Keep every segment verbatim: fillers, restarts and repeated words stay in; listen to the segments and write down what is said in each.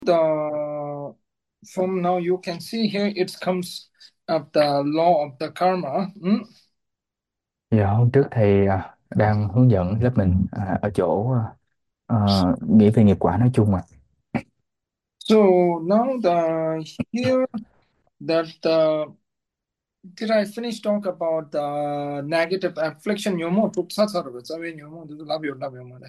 The from now you can see here it comes of the law of the karma. Hmm? Giờ hôm trước thầy à, đang hướng dẫn lớp mình à, ở chỗ à, ờ, nghĩ về nghiệp quả nói chung à. So now the here that the did I finish talk about the negative affliction nyomo tuk satsarva sabe nyomo du love you love you mane.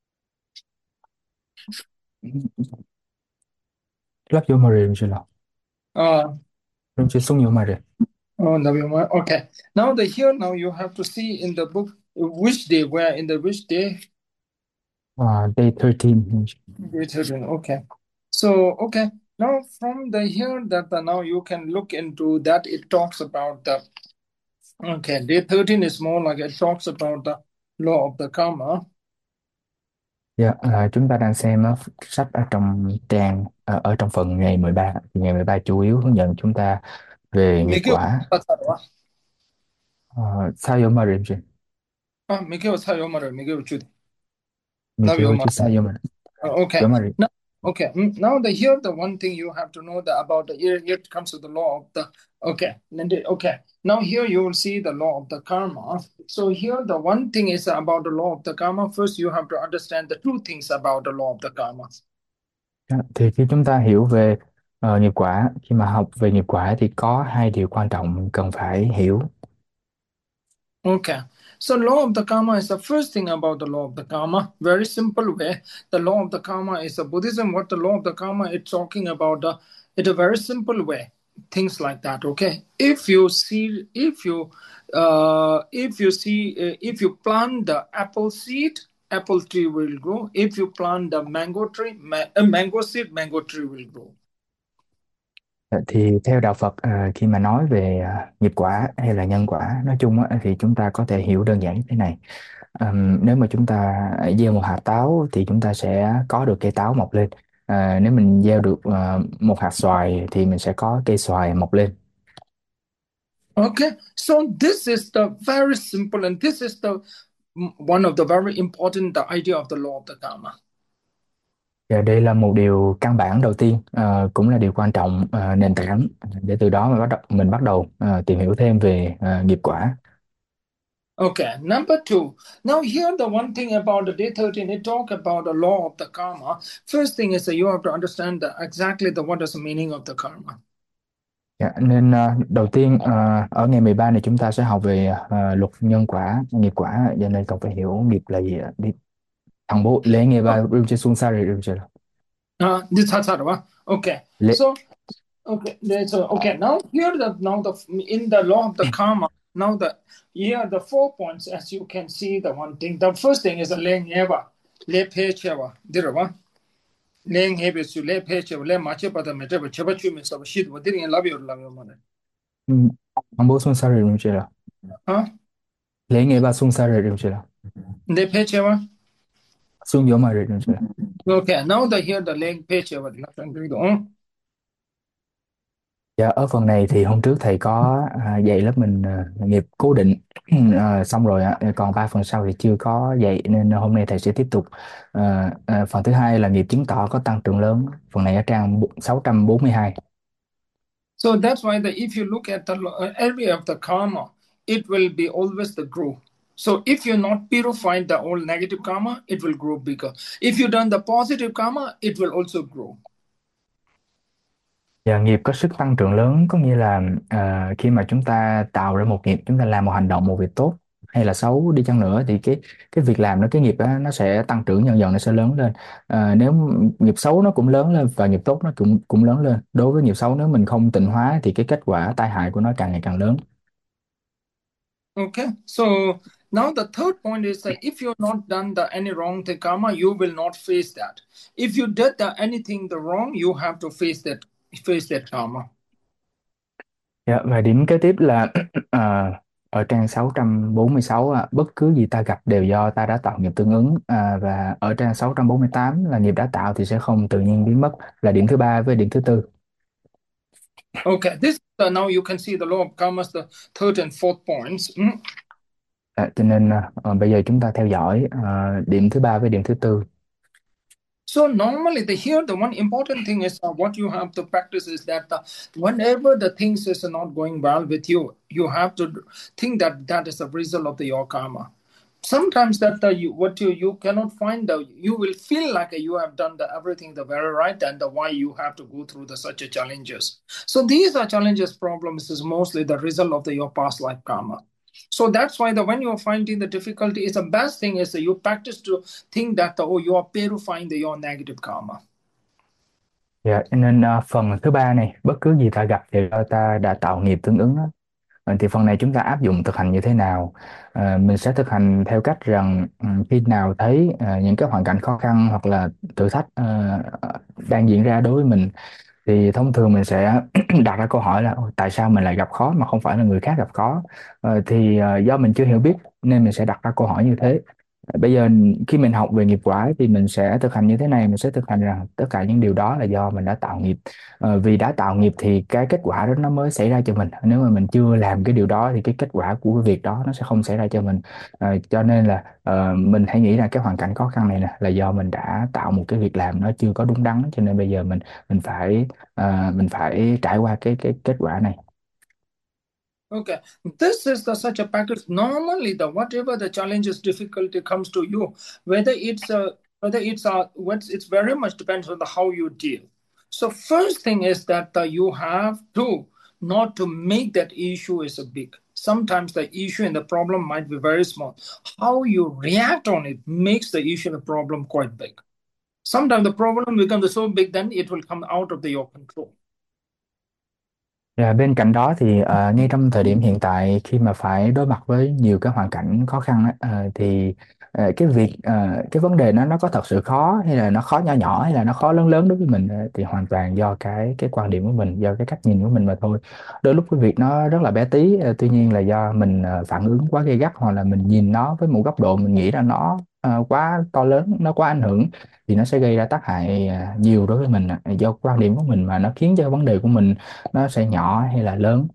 Lắp vô mà rìm rồi nào. Uh, Rìm chưa xuống vô mà rìm. oh love you mane. Okay. Now the here now you have to see in the book which day where in the which day. À, day thirteen. Day thirteen. Okay. So, okay. Now from the here that the, now you can look into that it talks about the okay, day thirteen is more like it talks about the law of the karma. Dạ, à, chúng ta đang xem á, sách ở trong trang ở, ở trong phần ngày mười ba. Thì ngày mười ba chủ yếu hướng dẫn chúng ta về nghiệp Mikio quả. Satsarwa. À, sao vô mà rìm rồi. Ah, Mikio Sayomara, Mikio Chudi. Mình Now kêu you chứ sao vô mà okay. vô mà rìm. Now, okay. mm, Now the here the one thing you have to know that about the here here it comes to the law of the okay. Then the- okay. Now here you will see the law of the karma. So here the one thing is about the law of the karma. First you have to understand the two things about the law of the karma. Dạ, thì khi chúng ta hiểu về ờ, nghiệp quả, khi mà học về nghiệp quả thì có hai điều quan trọng mình cần phải hiểu. Okay. So law of the karma is the first thing about the law of the karma. Very simple way. The law of the karma is a Buddhism. What the law of the karma it's talking about the in a very simple way. Things like that. Okay. If you see, if you, uh, if you see, uh, if you plant the apple seed, apple tree will grow. If you plant the mango tree, ma- a mango seed, mango tree will grow. Ờ, Thì theo đạo Phật ờ, khi mà nói về ờ, nghiệp quả hay là nhân quả nói chung á, thì chúng ta có thể hiểu đơn giản như thế này. Ờm, nếu mà chúng ta gieo một hạt táo thì chúng ta sẽ có được cây táo mọc lên. Ờ, nếu mình gieo được ờ, một hạt xoài thì mình sẽ có cây xoài mọc lên. Okay. So this is the very simple, and this is the one of the very important the idea of the law of the karma. Và đây là một điều căn bản đầu tiên, ờ, cũng là điều quan trọng, ờ, nền tảng để từ đó mà bắt đầu mình bắt đầu ờ, tìm hiểu thêm về ờ, nghiệp quả. Okay, number two. Now, here the one thing about the day thirteen, it talk about the law of the karma. First thing is that you have to understand the, exactly the what is the meaning of the karma. Dạ, nên ờ, đầu tiên ờ, ở ngày mười ba này chúng ta sẽ học về ờ, luật nhân quả, nghiệp quả, cho nên cần phải hiểu nghiệp là gì ạ. Đi thằng bố lễ nghiệp Oh, và rung chơi xuân sa rồi rung chơi uh, this has okay. lễ. So, okay, there's a, okay. Now here the now the in the law of the karma. Now the here the four points as you can see the one thing. The first thing is a laying eva, le pe cheva, dirava. Laying heavy to le pe cheva, le mache pada meteba cheba chu me sab shit. What didn't love you love you man. Ừ, thằng bố xuân sa rồi rung chơi Huh? lễ nghiệp và xuân sa rồi rung chơi Le pe cheva. xuân vô mà rồi rung chơi. Okay, now the here the laying page over the left hand go. Dạ, ở phần này thì hôm trước thầy có à, dạy lớp mình à, nghiệp cố định. À, xong rồi ạ, còn ba phần sau thì chưa có dạy nên hôm nay thầy sẽ tiếp tục. À, à, phần thứ hai là nghiệp chứng tỏ có tăng trưởng lớn, phần này ở trang sáu trăm bốn mươi hai. So that's why the if you look at the uh, area of the karma, it will be always the grow. So if you're not purified the old negative karma, it will grow bigger. If you done the positive karma, it will also grow. Và nghiệp có sức tăng trưởng lớn có nghĩa là à, khi mà chúng ta tạo ra một nghiệp, chúng ta làm một hành động, một việc tốt hay là xấu đi chăng nữa thì cái cái việc làm đó, cái nghiệp đó nó sẽ tăng trưởng dần dần, nó sẽ lớn lên. À, nếu nghiệp xấu nó cũng lớn lên và nghiệp tốt nó cũng cũng lớn lên. Đối với nghiệp xấu, nếu mình không tịnh hóa thì cái kết quả tai hại của nó càng ngày càng lớn. Okay. So now the third point is that if you're not done the any wrong the karma, you will not face that. If you did the anything the wrong, you have to face that face that karma. Dạ, và điểm kế tiếp là à, ở trang sáu trăm bốn mươi sáu à, bất cứ gì ta gặp đều do ta đã tạo nghiệp tương ứng. À, và ở trang sáu trăm bốn mươi tám là nghiệp đã tạo thì sẽ không tự nhiên biến mất, là điểm thứ ba với điểm thứ tư. Okay, this uh, now you can see the law of karma, the third and fourth points. Mm. À, cho nên à, ờ, bây giờ chúng ta theo dõi à, điểm thứ ba với điểm thứ tư. So normally, the here the one important thing is uh, what you have to practice is that uh, whenever the things is not going well with you, you have to think that that is a result of the your karma. Sometimes that uh, you what you you cannot find out, you will feel like uh, you have done the everything the very right, and the why you have to go through the such a challenges. So these are challenges problems is mostly the result of the your past life karma. So that's why the when you're finding the difficulty is the best thing is that you practice to think that oh you are purifying the your negative karma. Dạ, cho nên ờ, phần thứ ba này, bất cứ gì ta gặp thì do ta đã tạo nghiệp tương ứng đó. Ờ, thì phần này chúng ta áp dụng thực hành như thế nào? Ờ, mình sẽ thực hành theo cách rằng ừ, khi nào thấy ờ, những cái hoàn cảnh khó khăn hoặc là thử thách ờ, đang diễn ra đối với mình, thì thông thường mình sẽ đặt ra câu hỏi là "Ôi, tại sao mình lại gặp khó mà không phải là người khác gặp khó?" Ờ, thì ờ, do mình chưa hiểu biết nên mình sẽ đặt ra câu hỏi như thế. Bây giờ khi mình học về nghiệp quả thì mình sẽ thực hành như thế này, mình sẽ thực hành rằng tất cả những điều đó là do mình đã tạo nghiệp. Ờ, vì đã tạo nghiệp thì cái kết quả đó nó mới xảy ra cho mình. Nếu mà mình chưa làm cái điều đó thì cái kết quả của cái việc đó nó sẽ không xảy ra cho mình. Ờ, cho nên là ờ, mình hãy nghĩ rằng cái hoàn cảnh khó khăn này nè là do mình đã tạo một cái việc làm nó chưa có đúng đắn, cho nên bây giờ mình mình phải ờ, mình phải trải qua cái cái kết quả này. Okay, this is the such a package. Normally, the whatever the challenges, difficulty comes to you, whether it's a whether it's a what's it's very much depends on the how you deal. So first thing is that uh, you have to not to make that issue is a big. Sometimes the issue and the problem might be very small. How you react on it makes the issue and the problem quite big. Sometimes the problem becomes so big, then it will come out of the, your control. Và bên cạnh đó thì ờ, ngay trong thời điểm hiện tại khi mà phải đối mặt với nhiều cái hoàn cảnh khó khăn á, ờ, thì ờ, cái việc ờ, cái vấn đề nó nó có thật sự khó hay là nó khó nhỏ nhỏ hay là nó khó lớn lớn đối với mình, ờ, thì hoàn toàn do cái cái quan điểm của mình, do cái cách nhìn của mình mà thôi. Đôi lúc cái việc nó rất là bé tí, ờ, tuy nhiên là do mình ờ, phản ứng quá gay gắt hoặc là mình nhìn nó với một góc độ mình nghĩ là nó ờ, quá to lớn, nó quá ảnh hưởng, thì nó sẽ gây ra tác hại ờ, nhiều đối với mình, ờ, do quan điểm của mình mà nó khiến cho vấn đề của mình nó sẽ nhỏ hay là lớn.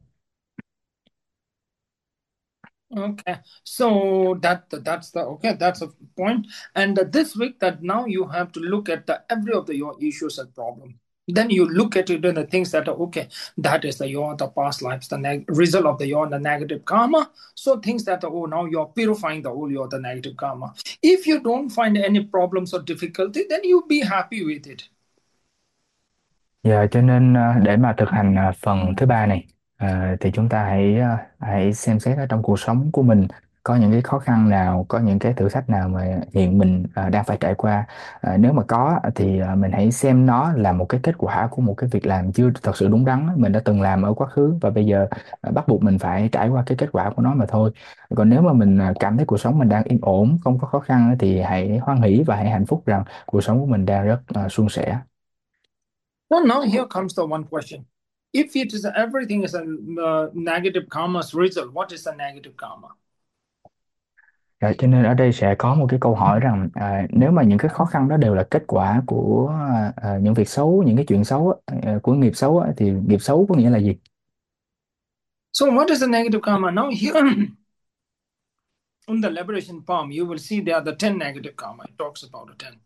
Okay, so that that's the okay that's a point. And uh, this week that now you have to look at the every of the your issues and problem. Then you look at it and the things that are okay. That is the your the past lives, the neg- result of the your the negative karma. So things that are, oh now you're purifying the whole your the negative karma. If you don't find any problems or difficulty, then you be happy with it. Giờ cho nên ờ, để mà thực hành ờ, phần thứ ba này, ờ, thì chúng ta hãy ờ, hãy xem xét ở trong cuộc sống của mình có những cái khó khăn nào, có những cái thử thách nào mà hiện mình ờ, đang phải trải qua. Ờ, nếu mà có thì ờ, mình hãy xem nó là một cái kết quả của một cái việc làm chưa thật sự đúng đắn mình đã từng làm ở quá khứ, và bây giờ ờ, bắt buộc mình phải trải qua cái kết quả của nó mà thôi. Còn nếu mà mình ờ, cảm thấy cuộc sống mình đang yên ổn, không có khó khăn thì hãy hoan hỷ và hãy hạnh phúc rằng cuộc sống của mình đang rất ờ, suôn sẻ. So now here comes the one question. If it is everything is a uh, negative karma's result, what is the negative karma? Dạ, cho nên ở đây sẽ có một cái câu hỏi rằng à, nếu mà những cái khó khăn đó đều là kết quả của à, à, những việc xấu, những cái chuyện xấu á, à, của nghiệp xấu á, thì nghiệp xấu có nghĩa là gì? So what is the negative karma? Now here in the liberation palm, you will see there are the ten negative karma. It talks about the ten.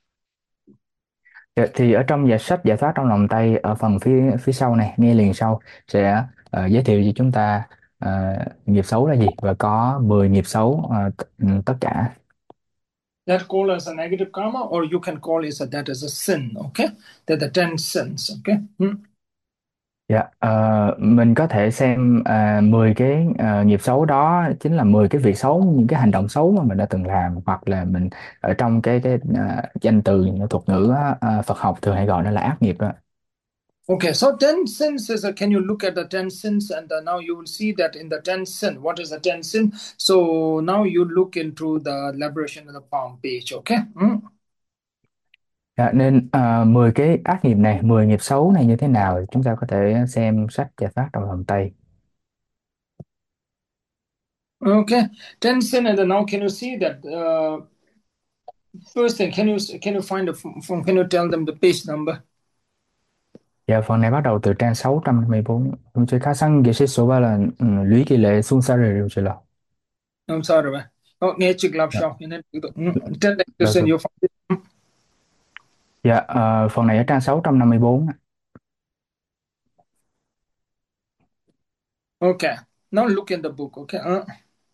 Dạ, thì ở trong giải sách Giải thoát trong lòng tay ở phần phía phía sau này, nghe liền sau sẽ ờ, giới thiệu cho chúng ta ờ, nghiệp xấu là gì và có mười nghiệp xấu ờ, t- ừ, tất cả. That call as a negative karma, or you can call it a, that as a sin. Okay, they're the ten sins. Okay. Hmm. Dạ, ờ, mình có thể xem uh, mười cái ờ, nghiệp xấu đó chính là mười cái việc xấu, những cái hành động xấu mà mình đã từng làm, hoặc là mình ở trong cái cái ờ, danh từ thuật ngữ á, ờ, Phật học thường hay gọi nó là ác nghiệp đó. Okay, so ten sins is a, can you look at the ten sins and uh, now you will see that in the ten sin, what is the ten sin? So now you look into the liberation of the palm page. Okay. Hmm. Dạ, nên uh, mười cái ác nghiệp này, mười nghiệp xấu này như thế nào chúng ta có thể xem sách Giải thoát trong lòng tay. Okay, ten sin, and then now can you see that? Uh, first thing, can you can you find a from? Can you tell them the page number? Dạ, phần này bắt đầu từ trang sáu trăm năm mươi bốn. Tôi khá sang cái số ba là ừ, lũy kỳ lệ xuân sa rồi rồi là. I'm sorry, man. Oh, nghe chữ love Dạ, shock. You know, tell them to dạ, send dạ. you. Dạ, ờ, phần này ở trang sáu trăm năm mươi bốn. Okay. Now look in the book. Okay. Uh,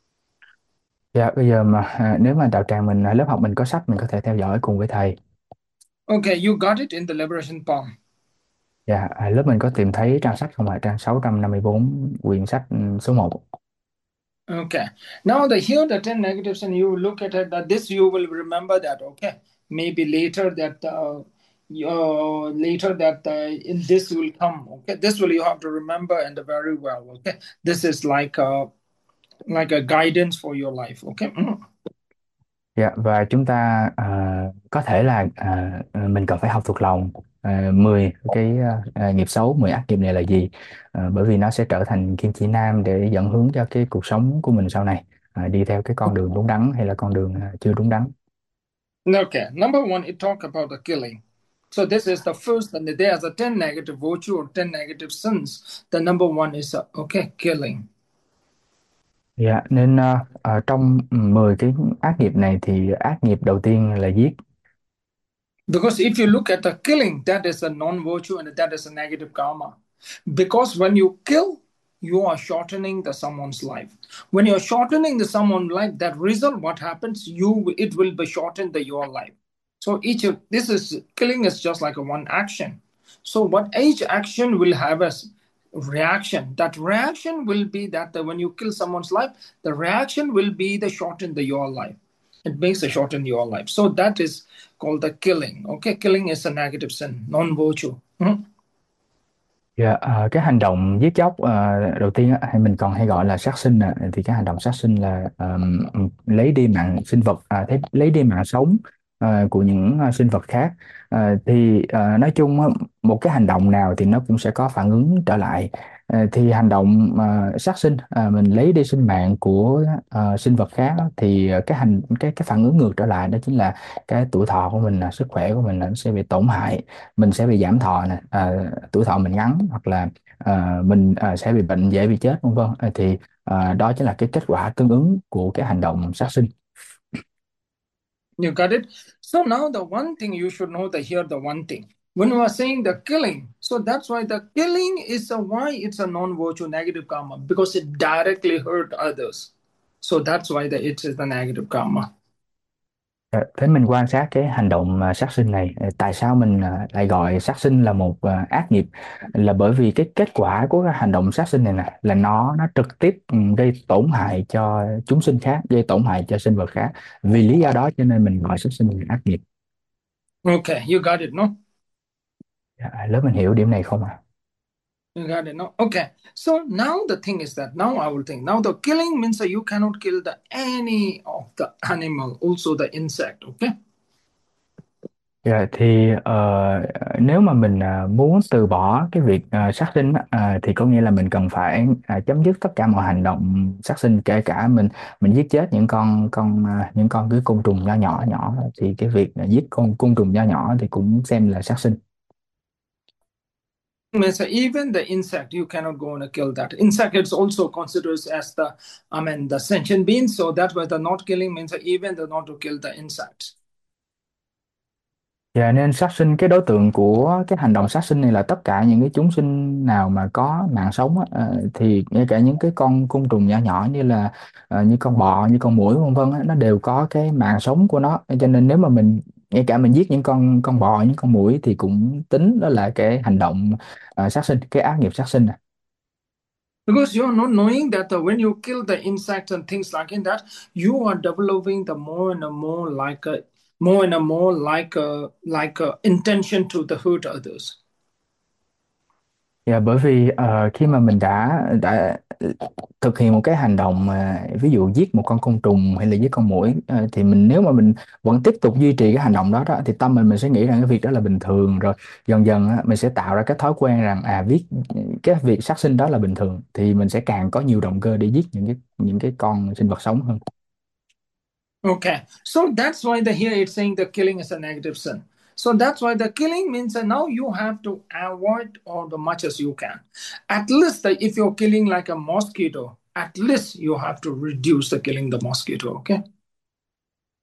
Dạ, bây giờ mà à, nếu mà đạo tràng mình, à, lớp học mình có sách mình có thể theo dõi cùng với thầy. okay. You got it in the Liberation Palm. Dạ, à, lớp mình có tìm thấy trang sách không ạ? Trang sáu trăm năm mươi bốn, quyển sách ừ, số một. Okay. Now the here the ten negatives, and you look at it. That this you will remember that. Okay. Maybe later that uh, uh later that uh, in this will come. Okay. This will you have to remember and very well. Okay. This is like a like a guidance for your life. Okay. Mhm. Dạ, và chúng ta à, có thể là à, à, mình cần phải học thuộc lòng à, mười cái à, à, nghiệp xấu, mười ác nghiệp này là gì. À, bởi vì nó sẽ trở thành kim chỉ nam để dẫn hướng cho cái cuộc sống của mình sau này, à, đi theo cái con đường đúng đắn hay là con đường à, chưa đúng đắn. Okay. Number one, it talk about the killing. So this is the first, and there's a ten negative virtue or ten negative sins. The number one is uh, okay, killing. Dạ, nên à, ở trong mười cái ác nghiệp này thì ác nghiệp đầu tiên là giết. Because if you look at the killing, that is a non-virtue and that is a negative karma. Because when you kill, you are shortening the someone's life. When you're shortening the someone's life, that result, what happens, you it will be shortened the your life. So each of this is killing is just like a one action. So what each action will have a reaction. That reaction will be that the, when you kill someone's life, the reaction will be the shorten the your life. It makes a shorten your life. So that is called the killing. Okay, killing is a negative sin, non-virtue. Mhm. Dạ, à, cái hành động giết chóc à, đầu tiên á, hay mình còn hay gọi là sát sinh nè, thì cái hành động sát sinh là ờm, lấy đi mạng sinh vật, à, thế lấy đi mạng sống à, của những à, sinh vật khác. À, thì à, nói chung á, một cái hành động nào thì nó cũng sẽ có phản ứng trở lại. À, thì hành động à, sát sinh, à, mình lấy đi sinh mạng của à, sinh vật khác á, thì cái hành cái cái phản ứng ngược trở lại đó chính là cái tuổi thọ của mình, là sức khỏe của mình là nó sẽ bị tổn hại, mình sẽ bị giảm thọ nè, à, tuổi thọ mình ngắn, hoặc là à, mình à, sẽ bị bệnh, dễ bị chết vân vân. À, thì à, đó chính là cái kết quả tương ứng của cái hành động sát sinh. You got it? So now the one thing you should know that here the one thing. When we are saying the killing, so that's why the killing is a why it's a non-virtue negative karma, because it directly hurt others. So that's why the it is the negative karma. Ờ, Thế mình quan sát cái hành động à, sát sinh này, ờ, tại sao mình à, lại gọi sát sinh là một à, ác nghiệp, là bởi vì cái kết quả của cái hành động sát sinh này nè là nó nó trực tiếp ừ, gây tổn hại cho chúng sinh khác, gây tổn hại cho sinh vật khác. Vì lý do đó cho nên mình gọi sát sinh là ác nghiệp. Okay, you got it, no? Dạ, lớp mình hiểu điểm này không ạ? You got it, no? Okay. So now the thing is that now I will think. Now the killing means that you cannot kill the any of the animal, also the insect. Okay. Dạ, thì ờ, nếu mà mình à, muốn từ bỏ cái việc à, sát sinh á, à, thì có nghĩa là mình cần phải à, chấm dứt tất cả mọi hành động sát sinh, kể cả mình mình giết chết những con con à, những con cái côn trùng nho nhỏ nhỏ, thì cái việc à, giết con côn trùng nho nhỏ thì cũng xem là sát sinh. Means that even the insect, you cannot go and kill that. Insect is also considered as the, I mean, the sentient beings. So that's why the not killing means that even the not to kill the insects. Dạ, nên sát sinh, cái đối tượng của cái hành động sát sinh này là tất cả những cái chúng sinh nào mà có mạng sống á, ờ, thì ngay cả những cái con côn trùng nhỏ nhỏ như là ờ, như con bọ, như con muỗi vân vân á, nó đều có cái mạng sống của nó. Cho nên nếu mà mình ngay cả mình giết những con con bọ, những con muỗi thì cũng tính đó là cái hành động ờ, sát sinh, cái ác nghiệp sát sinh này. Because you're not knowing that the, when you kill the insects and things like in that, you are developing the more and more like a more and more like a like a intention to the hurt others. Dạ, bởi vì ờ, khi mà mình đã đã thực hiện một cái hành động mà ví dụ giết một con côn trùng hay là giết con muỗi, ờ, thì mình nếu mà mình vẫn tiếp tục duy trì cái hành động đó, đó thì tâm mình mình sẽ nghĩ rằng cái việc đó là bình thường, rồi dần dần á, mình sẽ tạo ra cái thói quen rằng à viết cái việc sát sinh đó là bình thường, thì mình sẽ càng có nhiều động cơ để giết những cái những cái con sinh vật sống hơn. Okay, so that's why the here it's saying the killing is a negative sin. So that's why the killing means that now you have to avoid all the much as you can. At least that if you're killing like a mosquito, at least you have to reduce the killing the mosquito. Okay.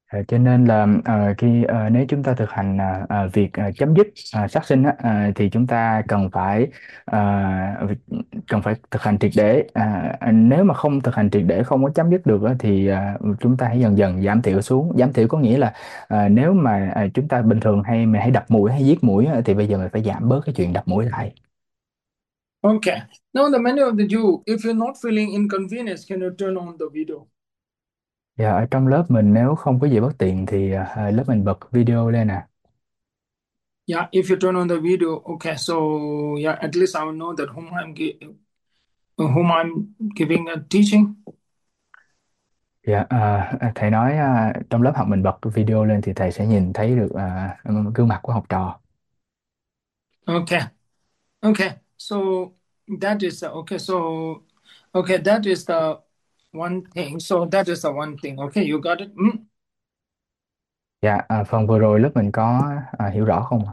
Ờ, cho nên là ờ, khi ờ, nếu chúng ta thực hành ờ, ờ, việc ờ, chấm dứt ờ, sát sinh á, ờ, thì chúng ta cần phải ờ, cần phải thực hành triệt để. À, à, nếu mà không thực hành triệt để, không có chấm dứt được á, thì ờ, chúng ta hãy dần dần giảm thiểu xuống. Giảm thiểu có nghĩa là ờ, nếu mà ờ, chúng ta bình thường hay mình hay đập mũi hay giết mũi á, thì bây giờ mình phải giảm bớt cái chuyện đập mũi lại. Okay. Now, the menu of the Jew, if you're not feeling inconvenience, can you turn on the video? Và ở trong lớp mình nếu không có gì bất tiện thì ờ, lớp mình bật video lên nè. Yeah, if you turn on the video, okay. So yeah, at least I will know that whom I'm gi- whom I'm giving a teaching. Dạ, à, thầy nói à, trong lớp học mình bật video lên thì thầy sẽ nhìn thấy được à, gương mặt của học trò. Okay. Okay. So that is the, okay. So okay, that is the one thing. So that is the one thing. Okay, you got it. Mm. Dạ, à, phần vừa rồi lớp mình có à, hiểu rõ không ạ?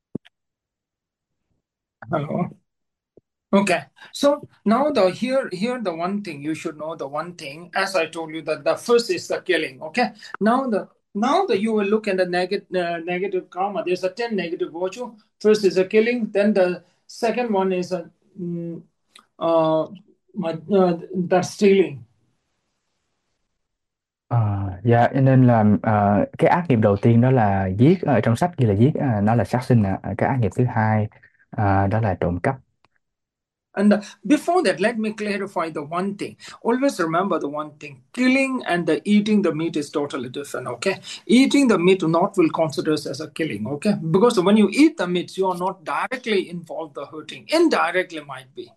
Hello. Okay. So now the here here the one thing you should know, the one thing, as I told you, that the first is the killing. Okay. Now the now that you will look at the negative uh, negative karma. There's a ten negative virtue. First is a killing. Then the second one is a mm, uh, my- uh the stealing. Ờ, dạ, cho nên là ờ, cái ác nghiệp đầu tiên đó là giết, ở trong sách ghi là giết, à, nó là sát sinh ạ. Cái ác nghiệp thứ hai à, đó là trộm cắp. And uh, before that, let me clarify the one thing. Always remember the one thing. Killing and the eating the meat is totally different, okay? Eating the meat not will consider as a killing, okay? Because when you eat the meat, you are not directly involved the hurting. Indirectly might be.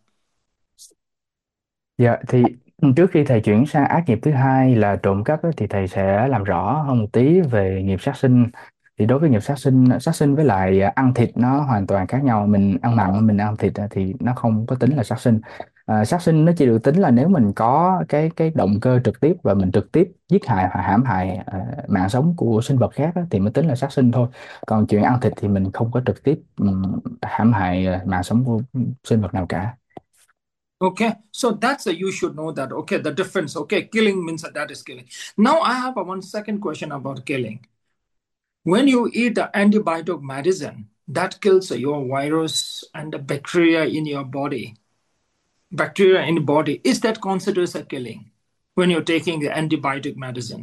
Dạ, thì trước khi thầy chuyển sang ác nghiệp thứ hai là trộm cắp á, thì thầy sẽ làm rõ hơn một tí về nghiệp sát sinh. Thì đối với nghiệp sát sinh, sát sinh với lại ăn thịt nó hoàn toàn khác nhau. Mình ăn mặn, mình ăn thịt á, thì nó không có tính là sát sinh. À, sát sinh nó chỉ được tính là nếu mình có cái cái động cơ trực tiếp và mình trực tiếp giết hại hoặc hãm hại à, mạng sống của sinh vật khác á, thì mới tính là sát sinh thôi. Còn chuyện ăn thịt thì mình không có trực tiếp ừm, hãm hại à, mạng sống của sinh vật nào cả. Okay, so that's a, you should know that. Okay, the difference. Okay, killing means that, that is killing. Now I have a one second question about killing. When you eat the antibiotic medicine, that kills your virus and the bacteria in your body. Bacteria in the body, is that considered as a killing when you're taking the antibiotic medicine?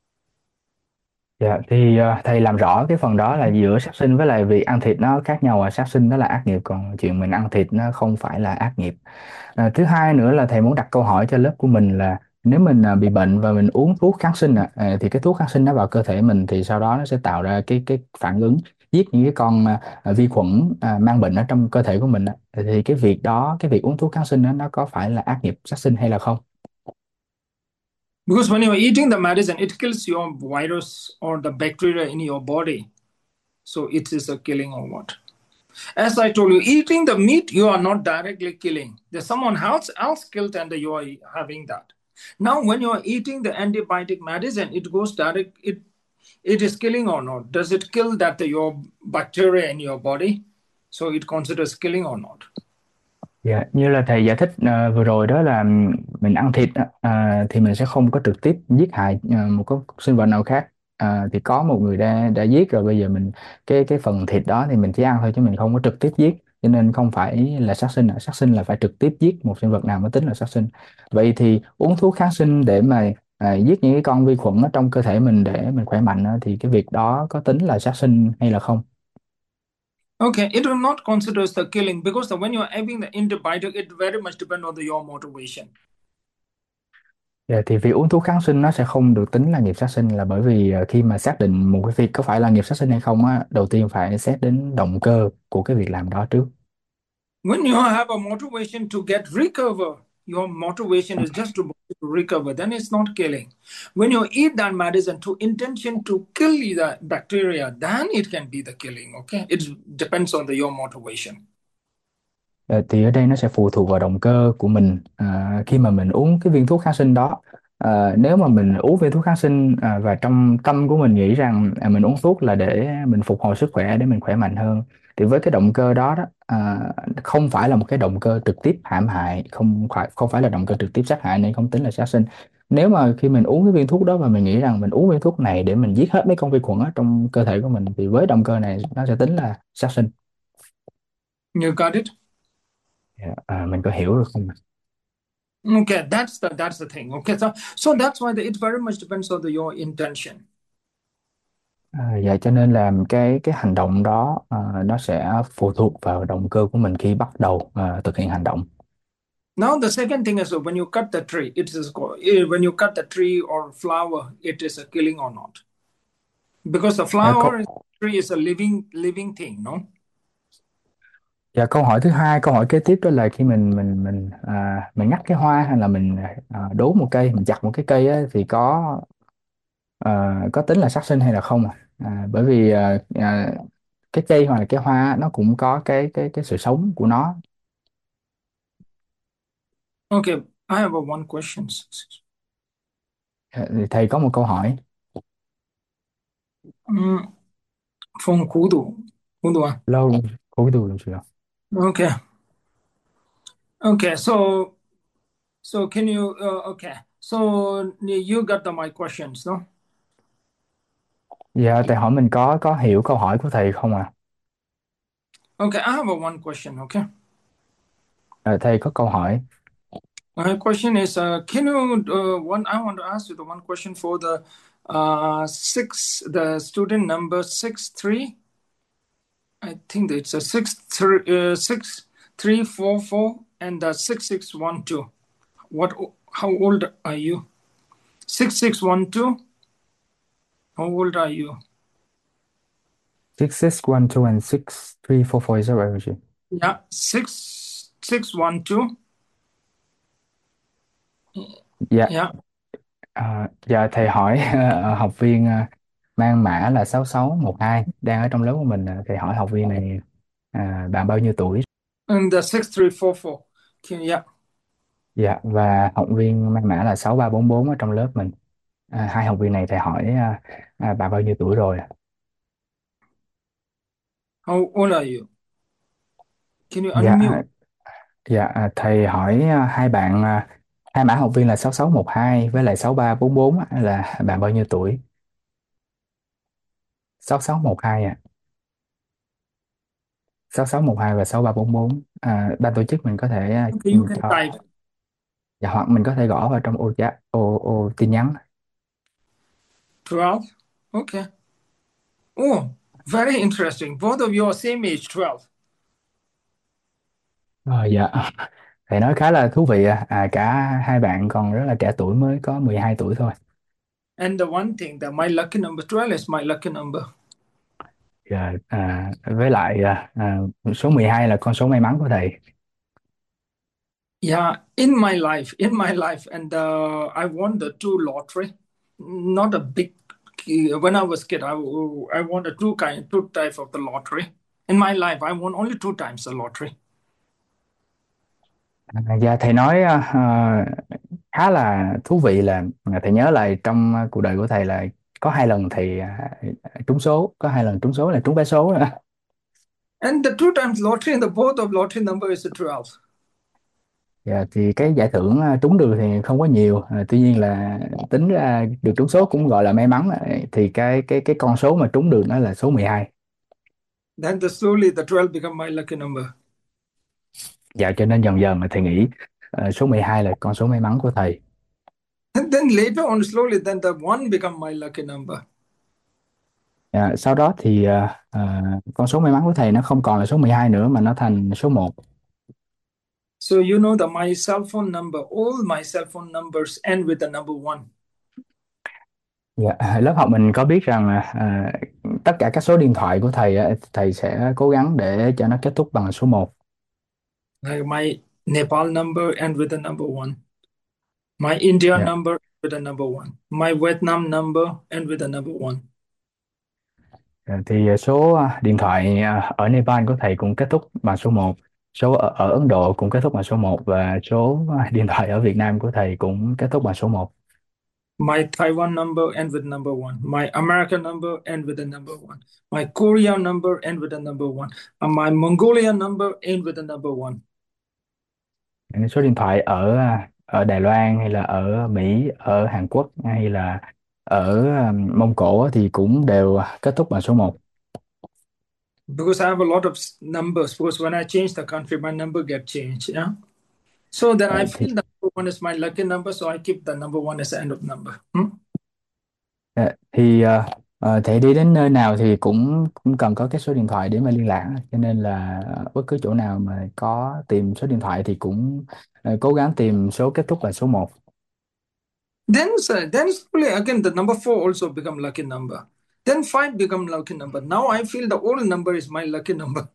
Dạ, thì ờ, thầy làm rõ cái phần đó là giữa sát sinh với lại việc ăn thịt nó khác nhau, à sát sinh đó là ác nghiệp, còn chuyện mình ăn thịt nó không phải là ác nghiệp. À, thứ hai nữa là thầy muốn đặt câu hỏi cho lớp của mình là nếu mình à, bị bệnh và mình uống thuốc kháng sinh à, à, thì cái thuốc kháng sinh nó vào cơ thể mình thì sau đó nó sẽ tạo ra cái cái phản ứng giết những cái con à, à, vi khuẩn à, mang bệnh ở trong cơ thể của mình á. Thì cái việc đó, cái việc uống thuốc kháng sinh đó, nó có phải là ác nghiệp sát sinh hay là không? Because when you're eating the medicine, it kills your virus or the bacteria in your body. So it is a killing or what? As I told you, eating the meat, you are not directly killing. There's someone else, else killed and you are having that. Now, when you are eating the antibiotic medicine, it goes direct, it it is killing or not? Does it kill that your bacteria in your body? So it considers killing or not? Dạ, như là thầy giải thích ờ, vừa rồi đó là ừm, mình ăn thịt á, à, thì mình sẽ không có trực tiếp giết hại ờ, một cái sinh vật nào khác. À, thì có một người đã đã giết rồi, bây giờ mình cái cái phần thịt đó thì mình chỉ ăn thôi chứ mình không có trực tiếp giết, cho nên không phải là sát sinh. Sát sinh là phải trực tiếp giết một sinh vật nào mới tính là sát sinh. Vậy thì uống thuốc kháng sinh để mà à, giết những cái con vi khuẩn ở trong cơ thể mình để mình khỏe mạnh á, thì cái việc đó có tính là sát sinh hay là không? Okay, it will not consider as the killing because the, when you're having the antibiotic, it very much depend on the, your motivation. Dạ, thì việc uống thuốc kháng sinh nó sẽ không được tính là nghiệp sát sinh là bởi vì ờ, khi mà xác định một cái việc có phải là nghiệp sát sinh hay không á, đầu tiên phải xét đến động cơ của cái việc làm đó trước. When you have a motivation to get recover, your motivation is just to, to recover, then it's not killing. When you eat that medicine to intention to kill the bacteria, then it can be the killing. Okay, it depends on the, your motivation. Ờ, thì ở đây nó sẽ phụ thuộc vào động cơ của mình. À, khi mà mình uống cái viên thuốc kháng sinh đó, à, nếu mà mình uống viên thuốc kháng sinh à, và trong tâm của mình nghĩ rằng à, mình uống thuốc là để mình phục hồi sức khỏe, để mình khỏe mạnh hơn, thì với cái động cơ đó đó à, không phải là một cái động cơ trực tiếp hãm hại, không phải không phải là động cơ trực tiếp sát hại nên không tính là sát sinh. nếu mà khi mình uống cái viên thuốc đó và mình nghĩ rằng mình uống viên thuốc này để mình giết hết mấy con vi khuẩn ở trong cơ thể của mình, thì với động cơ này nó sẽ tính là sát sinh. You got it? Dạ, à, mình có hiểu được không? Okay, that's the that's the thing. Okay, so so that's why the, it very much depends on the, your intention. À, dạ cho nên là cái cái hành động đó à, nó sẽ phụ thuộc vào động cơ của mình khi bắt đầu à, thực hiện hành động. Now the second thing is, uh, when you cut the tree, it is co- eh, when you cut the tree or flower, it is a killing or not? Because the Dạ, flower câu, is- tree is a living living thing, no? dạ, câu hỏi thứ hai, câu hỏi kế tiếp đó là khi mình mình mình à, mình ngắt cái hoa hay là mình à, đốn một cây, mình chặt một cái cây á, thì có à, có tính là sát sinh hay là không à? À, bởi vì à, à, cái cây hoặc là cái hoa á, nó cũng có cái cái cái sự sống của nó. Okay, I have a one question. Ờ, thì thầy có một câu hỏi. Mm, from Kudu. Kudu. ah. Lâu cố tôi làm sao? Okay. Okay. So so can you? Uh, okay. So you got the my questions, no? Dạ thầy hỏi mình có có hiểu câu hỏi của thầy không à? Okay, I have a one question. Okay. Ờ, thầy có câu hỏi. My question is, uh, can you? Uh, one, I want to ask you the one question for the uh, six, the student number six three. I think it's a six three uh, six three four four and the six six one two. What? How old are you? Six six one two. How old are you? six six one two and six three four four is that right, Richie? Yeah, six six one two. Dạ. Yeah, À, dạ thầy hỏi ờ, học viên ờ, mang mã là sáu sáu một hai đang ở trong lớp của mình. ờ, Thầy hỏi học viên này à, bạn bao nhiêu tuổi? and the six three four four. Okay, yeah. Dạ, và học viên mang mã là sáu ba bốn bốn ở trong lớp mình. À, hai học viên này thầy hỏi à, à, bạn bao nhiêu tuổi rồi? How old are you? Can you Dạ, unmute? à, dạ à, thầy hỏi à, hai bạn à, hai mã học viên là sáu sáu một hai với lại sáu ba bốn bốn á, là bạn bao nhiêu tuổi? sáu sáu một hai à. sáu sáu một hai và sáu ba bốn bốn. À, ban tổ chức mình có thể à, Okay, you can cho, type dạ, hoặc mình có thể gõ vào trong ô chat, ô, ô tin nhắn. twelve. Okay. Oh, very interesting. Both of you are same age, twelve. Ờ, dạ. Thầy nói khá là thú vị à. À, cả hai bạn còn rất là trẻ tuổi, mới có mười hai tuổi thôi. And the one thing that my lucky number twelve is my lucky number. Dạ, à, với lại à, à, số mười hai là con số may mắn của thầy. Yeah, in my life, in my life, and uh, I won the two lottery. Not a big. When I was kid, I I won the two kind, two type of the lottery. In my life, I won only two times the lottery. À, dạ thầy nói à, à, khá là thú vị là à, thầy nhớ lại trong à, cuộc đời của thầy là có hai lần thầy à, trúng số, có hai lần trúng số là trúng vé số nữa. And the two times lottery, and the both of lottery number is twelve. Dạ, thì cái giải thưởng à, trúng được thì không có nhiều, à, tuy nhiên là tính ra được trúng số cũng gọi là may mắn. À, thì cái cái cái con số mà trúng được nó là số mười hai. Then the slowly the twelve become my lucky number. Dạ cho nên dần dần mà thầy nghĩ à, số mười hai là con số may mắn của thầy. And then later on, slowly, then the one become my lucky number. Dạ, sau đó thì à, à, con số may mắn của thầy nó không còn là số mười hai nữa mà nó thành số một. So you know that my cell phone number, all my cell phone numbers end with the number one. Dạ, à, lớp học mình có biết rằng à, à, tất cả các số điện thoại của thầy á, thầy sẽ cố gắng để cho nó kết thúc bằng số một. Like my Nepal number end with the number one. My India Dạ. number with the number one. My Vietnam number end with the number one. À, thì à, số à, điện thoại à, ở Nepal của thầy cũng kết thúc bằng số một. Số ở, ở Ấn Độ cũng kết thúc bằng số một, và số à, điện thoại ở Việt Nam của thầy cũng kết thúc bằng số một. My Taiwan number end with number one. My American number end with the number one. My Korea number end with the number one. And my Mongolia number end with the number one. Số điện thoại ở à, ở Đài Loan hay là ở Mỹ, ở Hàn Quốc hay là ở um, Mông Cổ á, thì cũng đều kết thúc bằng số một. Because I have a lot of s- numbers. Because when I change the country, my number get changed. Yeah. So then Ờ, I thì feel that number one is my lucky number, so I keep the number one as the end of number. Hmm? ờ, thì ờ, ờ, thì đi đến nơi nào thì cũng cũng cần có cái số điện thoại để mà liên lạc, cho nên là ờ, bất cứ chỗ nào mà có tìm số điện thoại thì cũng ờ, cố gắng tìm số kết thúc là số một. Then, sir, then slowly again the number four also become lucky number. Then five become lucky number. Now I feel the old number is my lucky number.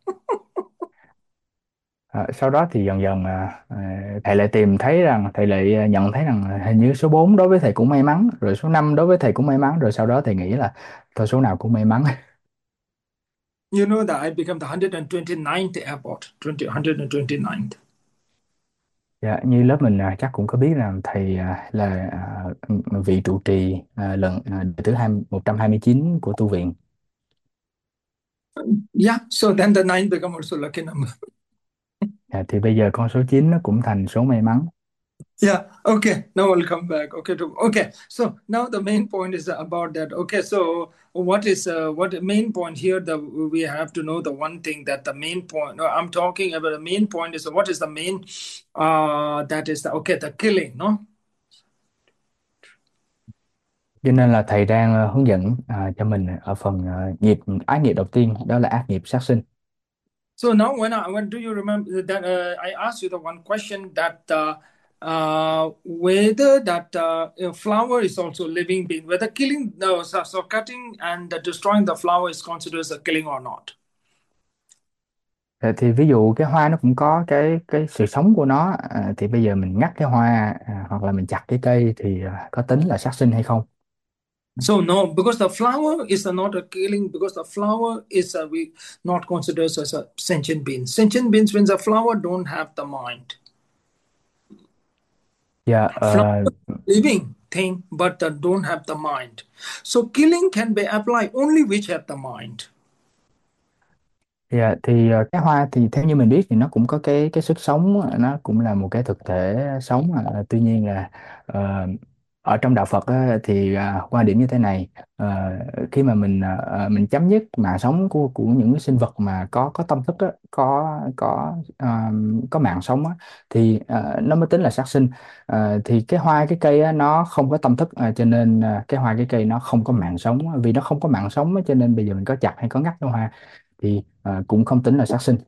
Ờ, sau đó thì dần dần à, à, thầy lại tìm thấy rằng thầy lại à, nhận thấy rằng hình như số bốn đối với thầy cũng may mắn, rồi số năm đối với thầy cũng may mắn, rồi sau đó thầy nghĩ là thôi số nào cũng may mắn. You know that I become the one hundred twenty-ninth airport, twenty, one hundred twenty-ninth. Dạ, như lớp mình à, chắc cũng có biết rằng thầy à, là à, vị trụ trì à, lần à, thứ hai một trăm hai mươi chín của tu viện. Yeah, so then the nine become also lucky number. Dạ, thì bây giờ con số chín nó cũng thành số may mắn. Yeah, okay, now I'll come back. Okay, to, okay. So now the main point is about that. Okay, so what is uh, what the main point here? The we have to know the one thing that the main point. No, I'm talking about the main point is what is the main? Uh, that is the okay the killing, no. Cho nên là thầy đang à, hướng dẫn à, cho mình ở phần à, nghiệp ác nghiệp đầu tiên, đó là ác nghiệp sát sinh. So now when I when do you remember that uh, I asked you the one question that uh, uh, whether that uh, a flower is also living being, whether killing no so, so cutting and uh, destroying the flower is considered as a killing or not. Ờ, thì ví dụ cái hoa nó cũng có cái cái sự sống của nó, à, thì bây giờ mình ngắt cái hoa à, hoặc là mình chặt cái cây thì à, có tính là sát sinh hay không? So no, because the flower is a, not a killing, because the flower is a, we not considered as a sentient being. Sentient beings means a flower don't have the mind. Dạ, Flower ờ, living thing, but uh, don't have the mind. So killing can be applied only which have the mind. dạ, thì ờ, cái hoa thì theo như mình biết thì nó cũng có cái cái sức sống, nó cũng là một cái thực thể sống. À, tuy nhiên là ờ, ở trong đạo Phật á, thì à, quan điểm như thế này. Ờ, khi mà mình à, à, mình chấm dứt mạng sống của của những cái sinh vật mà có có tâm thức á, có có à, có mạng sống á, thì à, nó mới tính là sát sinh. À, thì cái hoa cái cây á, nó không có tâm thức, à, cho nên à, cái hoa cái cây nó không có mạng sống. Vì nó không có mạng sống á, cho nên bây giờ mình có chặt hay có ngắt cái hoa thì à, cũng không tính là sát sinh.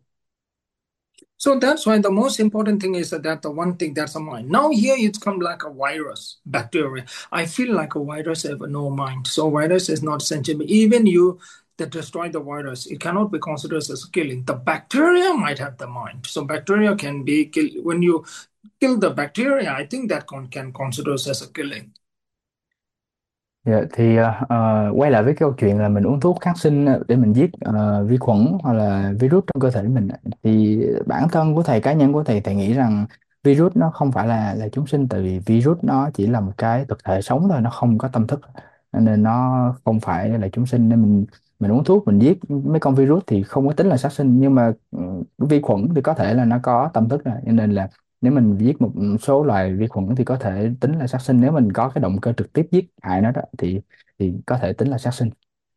So that's why the most important thing is that the one thing that's a mind. Now here it's come like a virus, bacteria. I feel like a virus have no mind. So virus is not sentient. Even you that destroy the virus, it cannot be considered as killing. The bacteria might have the mind. So bacteria can be killed. When you kill the bacteria, I think that con- can consider as a killing. Dạ, thì ờ, ờ, quay lại với cái câu chuyện là mình uống thuốc kháng sinh để mình giết ờ, vi khuẩn hoặc là virus trong cơ thể mình, thì bản thân của thầy, cá nhân của thầy thầy nghĩ rằng virus nó không phải là là chúng sinh, tại vì virus nó chỉ là một cái thực thể sống thôi, nó không có tâm thức, nên nó không phải là chúng sinh. Nên mình mình uống thuốc mình giết mấy con virus thì không có tính là sát sinh, nhưng mà ừ, vi khuẩn thì có thể là nó có tâm thức rồi, cho nên là nếu mình giết một số loài vi khuẩn thì có thể tính là sát sinh. Nếu mình có cái động cơ trực tiếp giết hại nó đó thì thì có thể tính là sát sinh.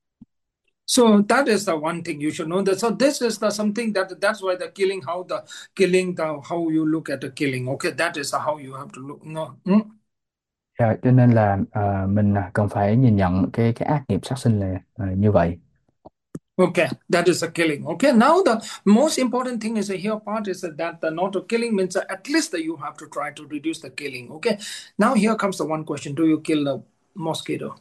So that is the one thing you should know. That so this is the something that that's why the killing, how the killing, the how you look at the killing. Okay, that is how you have to look. No. Hmm? Dạ, cho nên là ờ, mình cần phải nhìn nhận cái cái ác nghiệp sát sinh là ờ, như vậy. Okay, that is a killing. Okay, now the most important thing is here part is that the not a killing means that at least that you have to try to reduce the killing. Okay, now here comes the one question: do you kill the mosquito?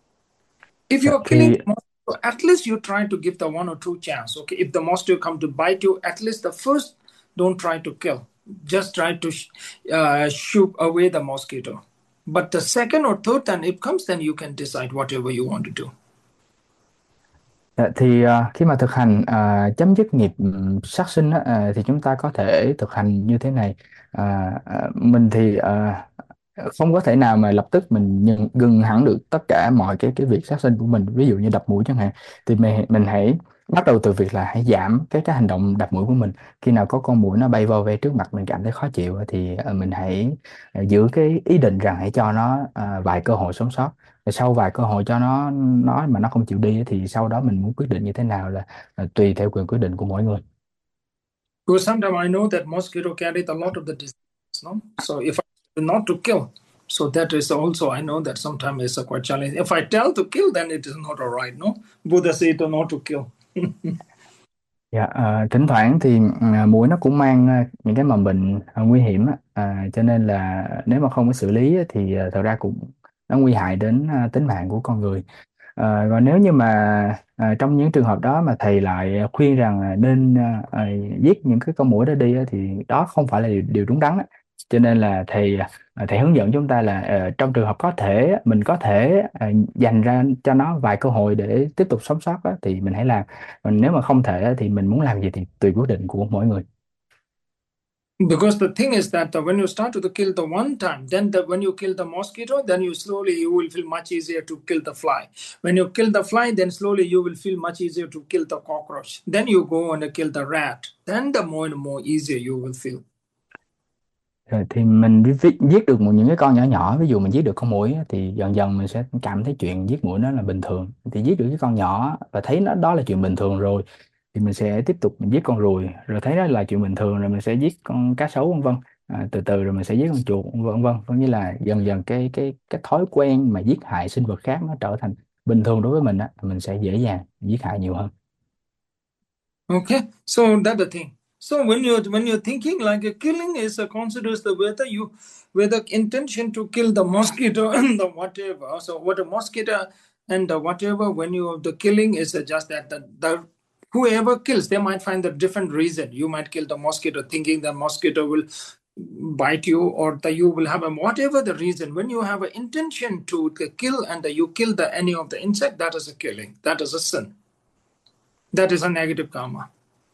If Dạ, you are killing thì the mosquito, at least you try to give the one or two chance. Okay, if the mosquito come to bite you, at least the first don't try to kill. Just try to sh- uh, shoot away the mosquito. But the second or third time it comes, then you can decide whatever you want to do. Dạ, thì ờ, khi mà thực hành ờ, chấm dứt nghiệp ừm, sát sinh á, ờ, thì chúng ta có thể thực hành như thế này. À, ờ, mình thì ờ, không có thể nào mà lập tức mình nhận, ngừng hẳn được tất cả mọi cái cái việc sát sinh của mình, ví dụ như đập mũi chẳng hạn. Thì mình mình hãy bắt đầu từ việc là hãy giảm cái cái hành động đập mũi của mình. Khi nào có con muỗi nó bay vào ve trước mặt mình cảm thấy khó chịu á, thì ờ, mình hãy ờ, giữ cái ý định rằng hãy cho nó ờ, vài cơ hội sống sót. Rồi sau vài cơ hội cho nó nói mà nó không chịu đi á, thì sau đó mình muốn quyết định như thế nào là là tùy theo quyền quyết định của mỗi người. Because sometimes I know that mosquito carry a lot of the disease, no? So if I tell not to kill, so that is also I know that sometimes it's a quite challenge. If I tell to kill, then it is not all right, no? Buddha said to not to kill. Dạ, ờ, thỉnh thoảng thì ờ, muỗi nó cũng mang ờ, những cái mầm bệnh ờ, nguy hiểm á. À, cho nên là nếu mà không có xử lý á, thì ờ, thật ra cũng nó nguy hại đến ờ, tính mạng của con người. Ờ, rồi nếu như mà ờ, trong những trường hợp đó mà thầy lại khuyên rằng là nên ờ, ờ, giết những cái con muỗi đó đi á, thì đó không phải là điều, điều đúng đắn á. Cho nên là thầy ờ, thầy hướng dẫn chúng ta là ờ, trong trường hợp có thể mình có thể ờ, dành ra cho nó vài cơ hội để tiếp tục sống sót á, thì mình hãy làm. Còn nếu mà không thể á, thì mình muốn làm gì thì tùy quyết định của mỗi người. Because the thing is that uh, when you start to kill the one time, then the, when you kill the mosquito, then you slowly you will feel much easier to kill the fly. When you kill the fly, then slowly you will feel much easier to kill the cockroach. Then you go and kill the rat. Then the more and more easier you will feel. Rồi thì mình vi- vi- giết được một những cái con nhỏ nhỏ, ví dụ mình giết được con muỗi á, thì dần dần mình sẽ cảm thấy chuyện giết muỗi nó là bình thường. Thì giết được cái con nhỏ và thấy nó đó là chuyện bình thường rồi, thì mình sẽ tiếp tục mình giết con ruồi, rồi thấy đó là chuyện bình thường rồi mình sẽ giết con cá sấu vân vân. À, từ từ rồi mình sẽ giết con chuột vân vân. Có nghĩa là dần dần cái cái cái thói quen mà giết hại sinh vật khác nó trở thành bình thường đối với mình á, mình sẽ dễ dàng giết hại nhiều hơn. Okay, so that's the thing. So when you're when you're thinking like a killing is a considers the whether you with the intention to kill the mosquito and the whatever. So what a mosquito and the whatever when you the killing is uh, just that the, the whoever kills they might find a different reason. You might kill the mosquito thinking the mosquito will bite you or that you will have a whatever the reason. When you have an intention to kill and that you kill the any of the insect, that is a killing. That is a sin. That is a negative karma.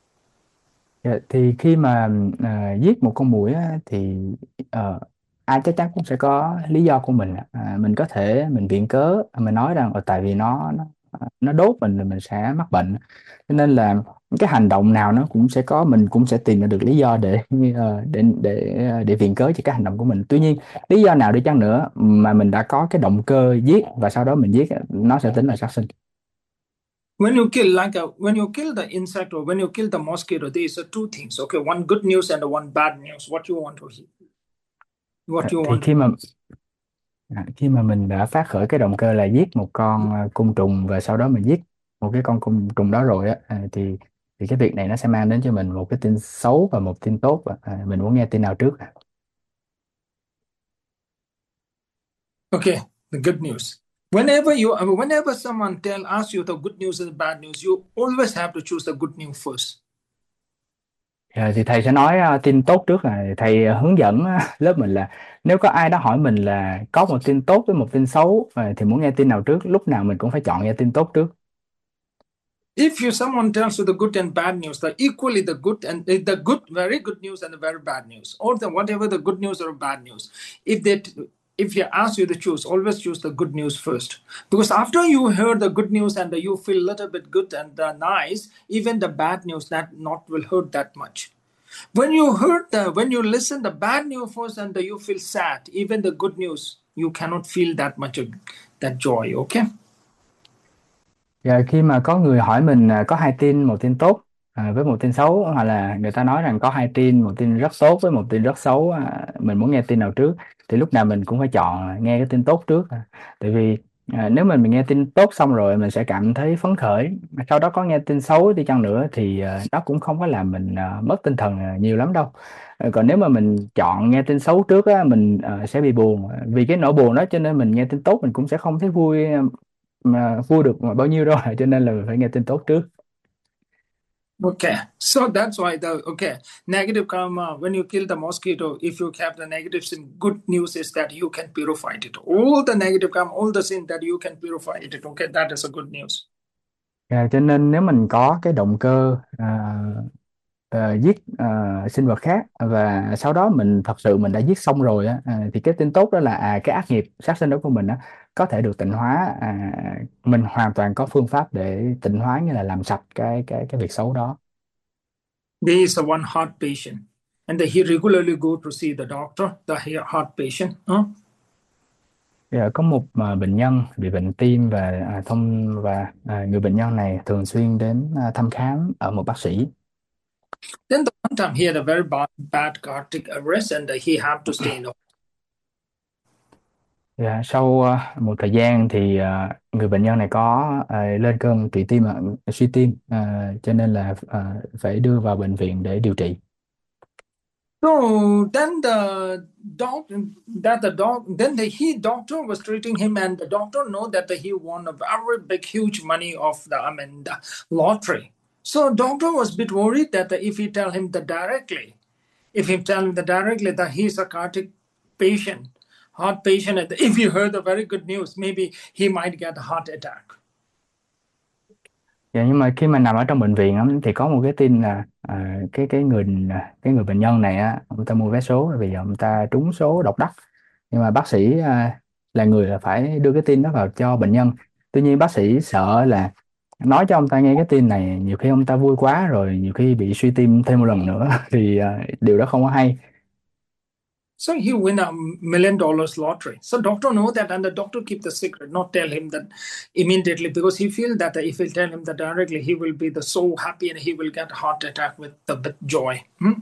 Dạ, thì khi mà à, giết một con muỗi á, thì ờ, ai chắc chắn cũng sẽ có lý do của mình. À, mình có thể mình viện cớ mình nói rằng "Ờ, tại vì nó nó nó đốt mình rồi mình sẽ mắc bệnh". Cho nên là cái hành động nào nó cũng sẽ có, mình cũng sẽ tìm ra được lý do để ờ, để để để viện cớ cho cái hành động của mình. Tuy nhiên lý do nào đi chăng nữa mà mình đã có cái động cơ giết và sau đó mình giết á, nó sẽ tính là sát sinh. When you kill like a, when you kill the insect or when you kill the mosquito, there is a two things. Okay, one good news and one bad news. What you want to hear? Ờ, What you thì want to? khi mà À, khi mà mình đã phát khởi cái động cơ là giết một con à, côn trùng và sau đó mình giết một cái con côn trùng đó rồi á, à, thì thì cái việc này nó sẽ mang đến cho mình một cái tin xấu và một tin tốt. À, mình muốn nghe tin nào trước? Okay, the good news. Whenever you, whenever someone tell ask you the good news and the bad news, you always have to choose the good news first. À, thì thầy sẽ nói à, tin tốt trước. Là thầy à, hướng dẫn à, lớp mình là nếu có ai đó hỏi mình là có một tin tốt với một tin xấu, à, thì muốn nghe tin nào trước, lúc nào mình cũng phải chọn nghe tin tốt trước. If you someone tells you the good and bad news, the equally the good and the good, very good news and the very bad news, or the whatever the good news or bad news, if they if you ask you to choose, always choose the good news first, because after you heard the good news and you feel a little bit good and uh, nice, even the bad news that not will hurt that much. When you heard the when you listen the bad news first and you feel sad, even the good news you cannot feel that much of that joy. Okay. Và khi mà có người hỏi mình à, có hai tin, một tin tốt à, với một tin xấu, hoặc là người ta nói rằng có hai tin, một tin rất tốt với một tin rất xấu, à, mình muốn nghe tin nào trước, thì lúc nào mình cũng phải chọn nghe cái tin tốt trước. À. Tại vì à, nếu mình, mình nghe tin tốt xong rồi mình sẽ cảm thấy phấn khởi, sau đó có nghe tin xấu đi chăng nữa thì à, nó cũng không có làm mình à, mất tinh thần à, nhiều lắm đâu. À, còn nếu mà mình chọn nghe tin xấu trước á, mình à, sẽ bị buồn vì cái nỗi buồn đó, cho nên mình nghe tin tốt mình cũng sẽ không thấy vui mà vui được mà bao nhiêu đâu. Cho nên là mình phải nghe tin tốt trước. Okay, so that's why the okay negative karma. When you kill the mosquito, if you have the negative sin, good news is that you can purify it. All the negative karma, all the sin that you can purify it. Okay, that is a good news. À, cho nên nếu mình có cái động cơ à, ờ, giết ờ, sinh vật khác, và sau đó mình thật sự mình đã giết xong rồi á, à, thì cái tin tốt đó là à, cái ác nghiệp sát sinh đó của mình á có thể được tịnh hóa, à, mình hoàn toàn có phương pháp để tịnh hóa, như là làm sạch cái cái cái việc xấu đó. There is a one heart patient, and he regularly go to see the doctor, the heart patient. Huh? Giờ có một à, bệnh nhân bị bệnh tim, và à, thông và à, người bệnh nhân này thường xuyên đến à, thăm khám ở một bác sĩ. Then the one time he had a very bad, bad cardiac arrest, and he had to stay in the. Dạ, sau à, một thời gian thì à, người bệnh nhân này có à, lên cơn trụy tim, à, suy tim, à, cho nên là à, phải đưa vào bệnh viện để điều trị. So then the doc that the doc then the he doctor was treating him, and the doctor know that he won a very big huge money of the I mean the lottery. So doctor was a bit worried that if he tell him that directly, if he tell him that directly that he's a cardiac patient, heart patient, and if he heard the very good news, maybe he might get a heart attack. Dạ, nhưng mà khi mà nằm ở trong bệnh viện á, thì có một cái tin là à, cái cái người cái người bệnh nhân này á, ông ta mua vé số rồi bây giờ ông ta trúng số độc đắc, nhưng mà bác sĩ à, là người là phải đưa cái tin đó vào cho bệnh nhân. Tuy nhiên bác sĩ sợ là nói cho ông ta nghe cái tin này, nhiều khi ông ta vui quá rồi nhiều khi bị suy tim thêm một lần nữa thì à, điều đó không có hay. So he win a million dollars lottery. So doctor know that, and the doctor keep the secret, not tell him that immediately, because he feel that if he tell him that directly, he will be the so happy and he will get heart attack with the with joy. Hmm?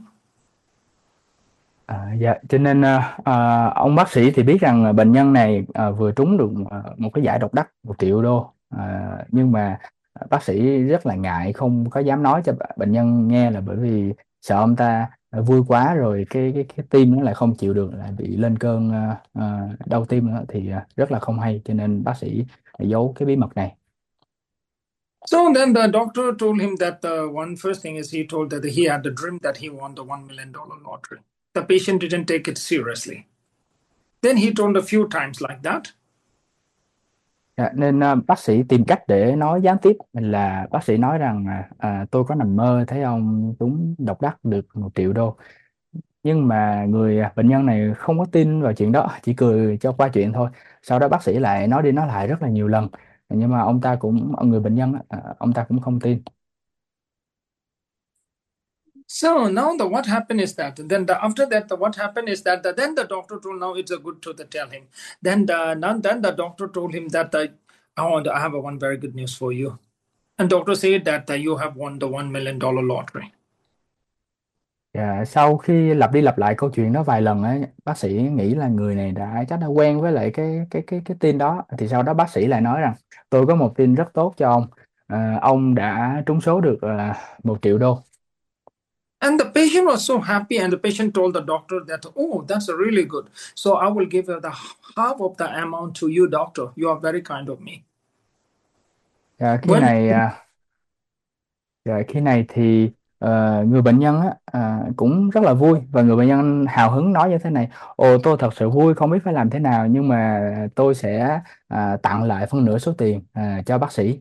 À, dạ, cho nên à, à, ông bác sĩ thì biết rằng bệnh nhân này à, vừa trúng được à, một cái giải độc đắc một triệu đô, à, nhưng mà bác sĩ rất là ngại, không có dám nói cho bệnh nhân nghe, là bởi vì sợ ông ta vui quá rồi cái cái cái tim nó lại không chịu được, lại bị lên cơn à, à, đau tim nữa, thì à, rất là không hay, cho nên bác sĩ giấu cái bí mật này. So then the doctor told him that the one first thing is he told that he had a dream that he won the one million dollar lottery. The patient didn't take it seriously. Then he told a few times like that. Dạ, nên à, bác sĩ tìm cách để nói gián tiếp, là bác sĩ nói rằng à, à, tôi có nằm mơ thấy ông trúng độc đắc được một triệu đô, nhưng mà người à, bệnh nhân này không có tin vào chuyện đó, chỉ cười cho qua chuyện thôi. Sau đó bác sĩ lại nói đi nói lại rất là nhiều lần, nhưng mà ông ta cũng người bệnh nhân á, à, ông ta cũng không tin. So now the what happened is that then the, after that the what happened is that the, then the doctor told now it's a good to the tell him. Then the now, then the doctor told him that the, I want I have a one very good news for you. And doctor said that the, you have won the one million dollar lottery. Dạ, sau khi lặp đi lặp lại câu chuyện đó vài lần ấy, bác sĩ nghĩ là người này đã chắc đã quen với lại cái cái cái cái tin đó, thì sau đó bác sĩ lại nói rằng tôi có một tin rất tốt cho ông. À, ông đã trúng số được à, một triệu đô. And the patient was so happy, and the patient told the doctor that, oh, that's really good. So I will give you the half of the amount to you, doctor. You are very kind of me. Dạ, khi When này à, dạ, khi này thì ờ, người bệnh nhân á, à, cũng rất là vui, và người bệnh nhân hào hứng nói như thế này: ồ, tôi thật sự vui, không biết phải làm thế nào, nhưng mà tôi sẽ à, tặng lại phân nửa số tiền à, cho bác sĩ.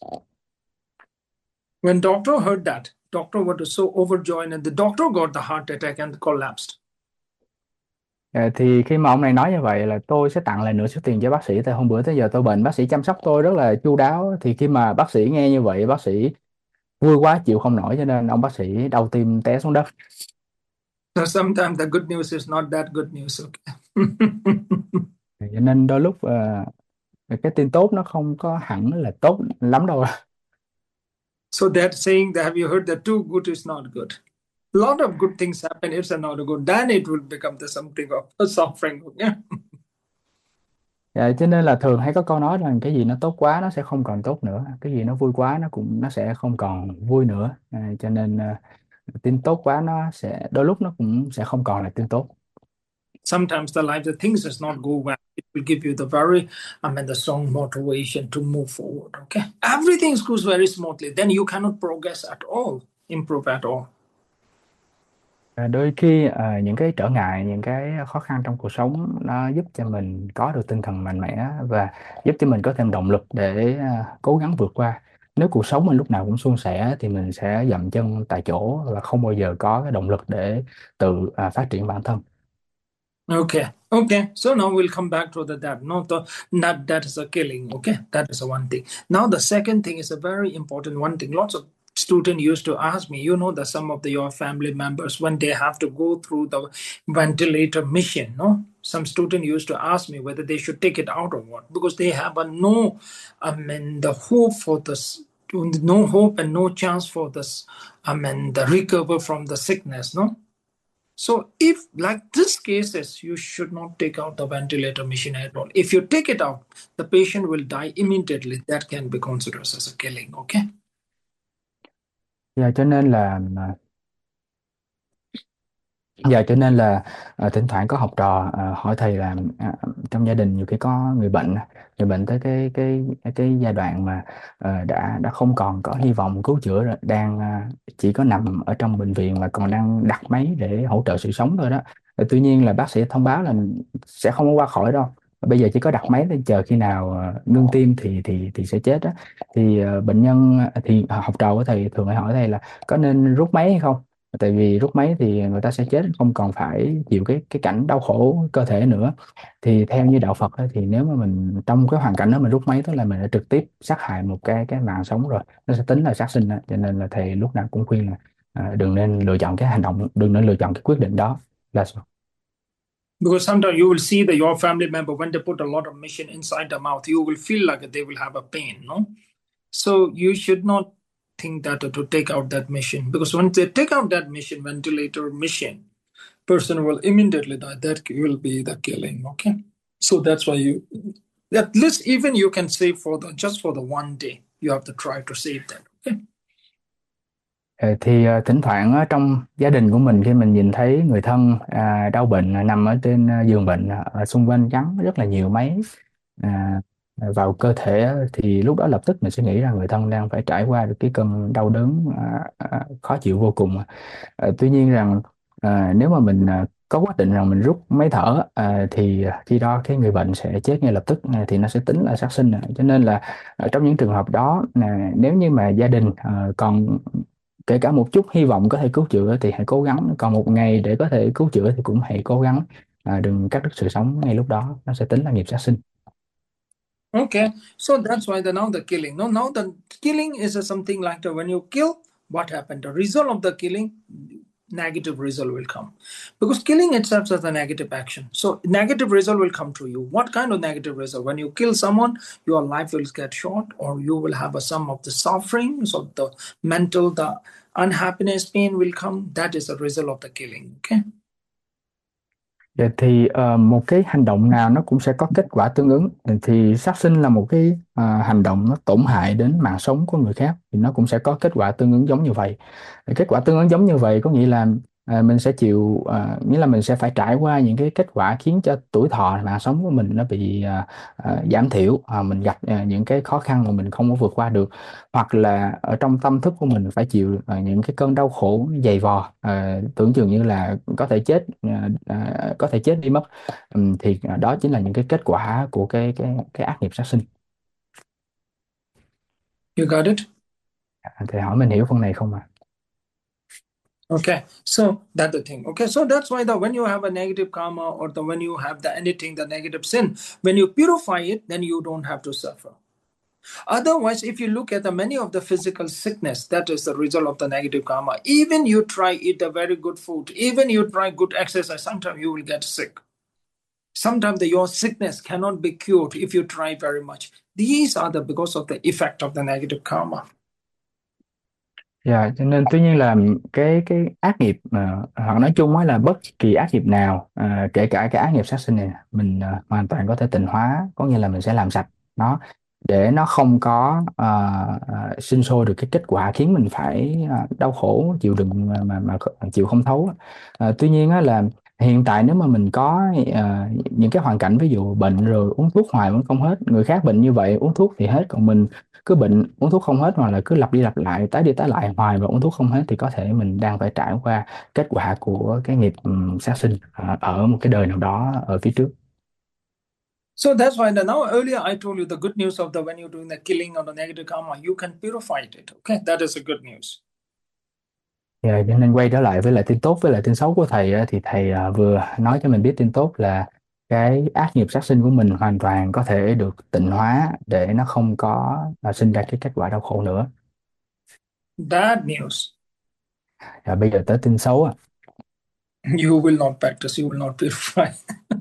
when doctor heard that, doctor was so overjoyed, and the doctor got the heart attack and collapsed. Ờ, thì khi mà ông này nói như vậy là tôi sẽ tặng lại nửa số tiền cho bác sĩ, tại hôm bữa tới giờ tôi bệnh, bác sĩ chăm sóc tôi rất là chu đáo, thì khi mà bác sĩ nghe như vậy, bác sĩ vui quá chịu không nổi, cho nên ông bác sĩ đau tim té xuống đất. So sometimes the good news is not that good news. Okay. Cho nên đôi lúc ờ, cái tin tốt nó không có hẳn là tốt lắm đâu. So that saying that, have you heard that too good is not good? A lot of good things happen, it's not good. Then it will become the something of a suffering. Yeah. Dạ, cho nên là thường hay có câu nói rằng cái gì nó tốt quá nó sẽ không còn tốt nữa, cái gì nó vui quá nó cũng nó sẽ không còn vui nữa, à, cho nên à, tin tốt quá nó sẽ đôi lúc nó cũng sẽ không còn là tin tốt. Sometimes the life, the things does not go well. It will give you the very, I mean, the strong motivation to move forward. Okay. Everything goes very smoothly. Then you cannot progress at all, improve at all. À, đôi khi à, những cái trở ngại, những cái khó khăn trong cuộc sống nó giúp cho mình có được tinh thần mạnh mẽ, và giúp cho mình có thêm động lực để à, cố gắng vượt qua. nếu cuộc sống mình lúc nào cũng suôn sẻ thì mình sẽ dậm chân tại chỗ và không bao giờ có cái động lực để tự à, phát triển bản thân. Okay, okay. So now we'll come back to the that. No, the not that is a killing. Okay, that is a one thing. Now the second thing is a very important one thing. Lots of students used to ask me, you know, that some of the, your family members when they have to go through the ventilator mission, no, some student used to ask me whether they should take it out or what because they have a no, I mean, the hope for this. No hope and no chance for this. I mean, the recover from the sickness, no. So, if like this cases, you should not take out the ventilator machine at all. If you take it out, the patient will die immediately. That can be considered as a killing. Okay. Dạ, cho nên là à, giờ cho nên là ờ, thỉnh thoảng có học trò ờ, hỏi thầy là à, trong gia đình nhiều khi có người bệnh người bệnh tới cái cái cái giai đoạn mà ờ, đã đã không còn có hy vọng cứu chữa rồi, đang à, chỉ có nằm ở trong bệnh viện và còn đang đặt máy để hỗ trợ sự sống thôi đó. Ờ, tuy nhiên là bác sĩ thông báo là sẽ không có qua khỏi đâu. Bây giờ chỉ có đặt máy để chờ khi nào ờ, ngưng tim thì thì thì sẽ chết đó. Thì ờ, bệnh nhân thì ờ, học trò của thầy thường hay hỏi thầy là có nên rút máy hay không, tại vì rút máy thì người ta sẽ chết, không còn phải chịu cái cái cảnh đau khổ cơ thể nữa. Thì theo như đạo Phật ấy, thì nếu mà mình trong cái hoàn cảnh đó mình rút máy tức là mình đã trực tiếp sát hại một cái cái mạng sống rồi, nó sẽ tính là sát sinh đó. Cho nên là thầy lúc nào cũng khuyên là à, đừng nên lựa chọn cái hành động, đừng nên lựa chọn cái quyết định đó là sao? Because sometimes you will see that your family member, when they put a lot of mission inside the mouth, you will feel like they will have a pain, no? So you should not think that to take out that mission because when they take out that mission, ventilator mission, person will immediately die. That will be the killing. Okay. So that's why you, at least even you can save for the, just for the one day, you have to try to save that. Okay. Ờ, thì ờ, thỉnh thoảng ở trong gia đình của mình khi mình nhìn thấy người thân à, đau bệnh à, nằm ở trên à, giường bệnh à, ở xung quanh gắn rất là nhiều máy à, vào cơ thể á, thì lúc đó lập tức mình sẽ nghĩ rằng người thân đang phải trải qua được cái cơn đau đớn à, à, khó chịu vô cùng. À, tuy nhiên rằng à, nếu mà mình à, có quyết định rằng mình rút máy thở à, thì khi đó cái người bệnh sẽ chết ngay lập tức à, thì nó sẽ tính là sát sinh à. Cho nên là à, trong những trường hợp đó là nếu như mà gia đình à, còn kể cả một chút hy vọng có thể cứu chữa thì hãy cố gắng, còn một ngày để có thể cứu chữa thì cũng hãy cố gắng, à, đừng cắt đứt sự sống ngay lúc đó, nó sẽ tính là nghiệp sát sinh. Okay, so that's why the now the killing. No, now the killing is a something like the, when you kill, what happened? The result of the killing, negative result will come, because killing itself is a negative action. So negative result will come to you. What kind of negative result? When you kill someone, your life will get short, or you will have a some of the suffering. So the mental, the unhappiness, pain will come. That is a result of the killing. Okay. Vậy thì ờ, một cái hành động nào nó cũng sẽ có kết quả tương ứng, thì sát sinh là một cái ờ, hành động nó tổn hại đến mạng sống của người khác thì nó cũng sẽ có kết quả tương ứng giống như vậy. Kết quả tương ứng giống như vậy có nghĩa là ờ, mình sẽ chịu ờ, nghĩa là mình sẽ phải trải qua những cái kết quả khiến cho tuổi thọ mạng sống của mình nó bị ờ, ờ, giảm thiểu. Ờ, mình gặp ờ, những cái khó khăn mà mình không có vượt qua được, hoặc là ở trong tâm thức của mình phải chịu ờ, những cái cơn đau khổ dày vò, ờ, tưởng chừng như là có thể chết ờ, ờ, có thể chết đi mất. Ừm, thì đó chính là những cái kết quả của cái cái cái ác nghiệp sát sinh. You got it. Thì hỏi mình hiểu phần này không ạ? Okay, so that's the thing. Okay, so that's why the when you have a negative karma or the when you have the anything the negative sin, when you purify it, then you don't have to suffer. Otherwise, if you look at the many of the physical sickness, that is the result of the negative karma. Even you try eat a very good food, even you try good exercise, sometimes you will get sick. Sometimes the, your sickness cannot be cured if you try very much. These are the because of the effect of the negative karma. Dạ, cho nên tuy nhiên là cái cái ác nghiệp mà hoặc nói chung á là bất kỳ ác nghiệp nào, à, kể cả cái ác nghiệp sát sinh này mình à, hoàn toàn có thể tịnh hóa, có nghĩa là mình sẽ làm sạch nó để nó không có à, à, sinh sôi được cái kết quả khiến mình phải à, đau khổ chịu đựng mà mà, mà chịu không thấu. À, tuy nhiên á là hiện tại nếu mà mình có à, những cái hoàn cảnh ví dụ bệnh rồi uống thuốc hoài vẫn không hết, người khác bệnh như vậy uống thuốc thì hết, còn mình cứ bệnh uống thuốc không hết, hoặc là cứ lặp đi lặp lại tái đi tái lại hoài và uống thuốc không hết, thì có thể mình đang phải trải qua kết quả của cái nghiệp ừm, sát sinh ở, ở một cái đời nào đó ở phía trước. So that's why the, now earlier I told you the good news of the when you're doing the killing or the negative karma, you can purify it. Okay, that is a good news. Dạ, cho nên quay trở lại với lại tin tốt với lại tin xấu của thầy á, thì thầy à, vừa nói cho mình biết tin tốt là cái ác nghiệp sát sinh của mình hoàn toàn có thể được tịnh hóa để nó không có à, sinh ra cái kết quả đau khổ nữa. Bad news, Và bây giờ tới tin xấu á. you will not practice, you will not purify.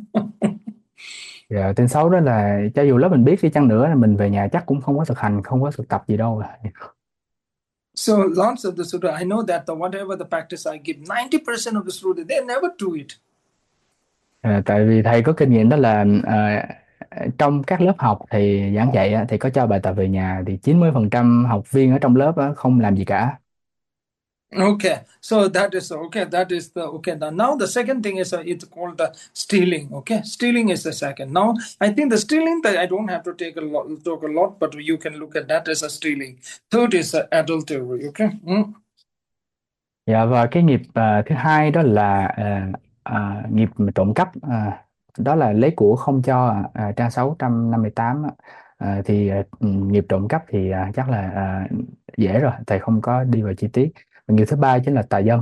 Dạ, tin xấu đó là cho dù lớp mình biết đi chăng nữa là mình về nhà chắc cũng không có thực hành, không có thực tập gì đâu. So lots of the Sutta, I know that the whatever the practice I give, ninety percent of the students, they never do it. À, tại vì thầy có kinh nghiệm đó là à, trong các lớp học thì giảng dạy á, thì có cho bài tập về nhà thì chín mươi phần trăm học viên ở trong lớp á, không làm gì cả. Okay, so that is okay. That is the okay. Now, now the second thing is uh, it's called the stealing. Okay, stealing is the second. Now I think the stealing that I don't have to take a lot, talk a lot, but you can look at that as a stealing. Third is uh, adultery. Okay. Mm. Dạ, và cái nghiệp à, thứ hai đó là à, à, nghiệp trộm cắp, à, đó là lấy của không cho, à, trang sáu trăm năm mươi tám á. À, thì à, ừ, nghiệp trộm cắp thì à, chắc là à, dễ rồi, thầy không có đi vào chi tiết. Và nghiệp thứ ba chính là tà dâm.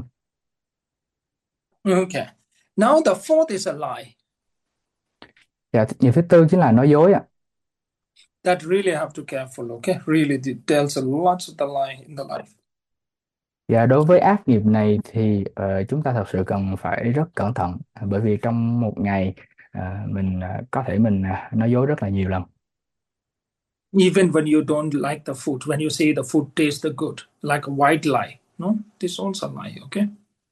Okay. Now the fourth is a lie. Dạ, nghiệp thứ tư chính là nói dối ạ. That really have to careful. Okay, really it tells a lots of the lie in the life. Dạ, đối với ác nghiệp này thì ờ, chúng ta thật sự cần phải rất cẩn thận, à, bởi vì trong một ngày à, mình à, có thể mình à, nói dối rất là nhiều lần. Even when you don't like the food, when you say the food tastes good, like a white lie. No, this also lie. Okay.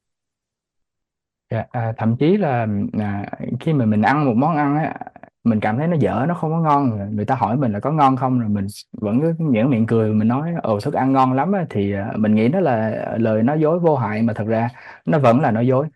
Dạ, à, thậm chí là à, khi mà mình ăn một món ăn á, mình cảm thấy nó dở, nó không có ngon, người ta hỏi mình là có ngon không, rồi mình vẫn cứ nhếch miệng cười, mình nói ồ thức ăn ngon lắm á, thì à, mình nghĩ đó là lời nói dối vô hại mà thật ra nó vẫn là nói dối.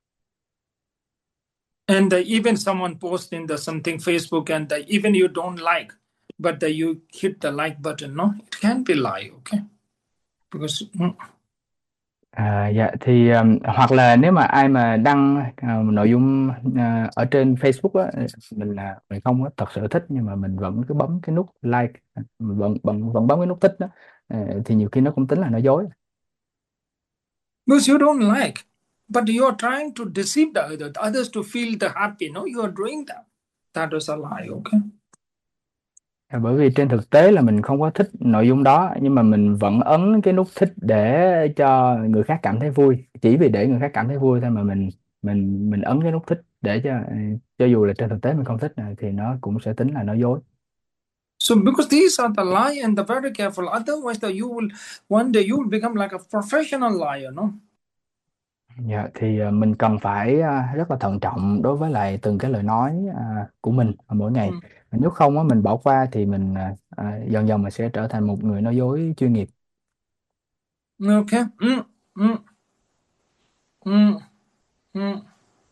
And uh, even someone posts in the something Facebook and uh, even you don't like, but uh, you hit the like button, no, it can be lie. Okay, because mm, À, dạ thì um, hoặc là nếu mà ai mà đăng uh, nội dung uh, ở trên Facebook á, mình là mình không có thật sự thích nhưng mà mình vẫn cứ bấm cái nút like, mình vẫn vẫn vẫn bấm cái nút thích đó, ờ, thì nhiều khi nó cũng tính là nói dối. because you don't like, but you are trying to deceive the other, the others to feel the happy, no, you are doing that, that is a lie. Okay. À, bởi vì trên thực tế là mình không có thích nội dung đó nhưng mà mình vẫn ấn cái nút thích để cho người khác cảm thấy vui, chỉ vì để người khác cảm thấy vui thôi mà mình mình mình ấn cái nút thích để cho cho dù là trên thực tế mình không thích này, thì nó cũng sẽ tính là nói dối. So because these are the lie and the very careful, otherwise the, you will one day you will become like a professional liar, no. Dạ, thì à, mình cần phải à, rất là thận trọng đối với lại từng cái lời nói à, của mình mỗi ngày. Mm. Nếu không á, mình bỏ qua thì mình à, à, dần dần mình sẽ trở thành một người nói dối chuyên nghiệp. Okay. Mm, mm, mm, mm.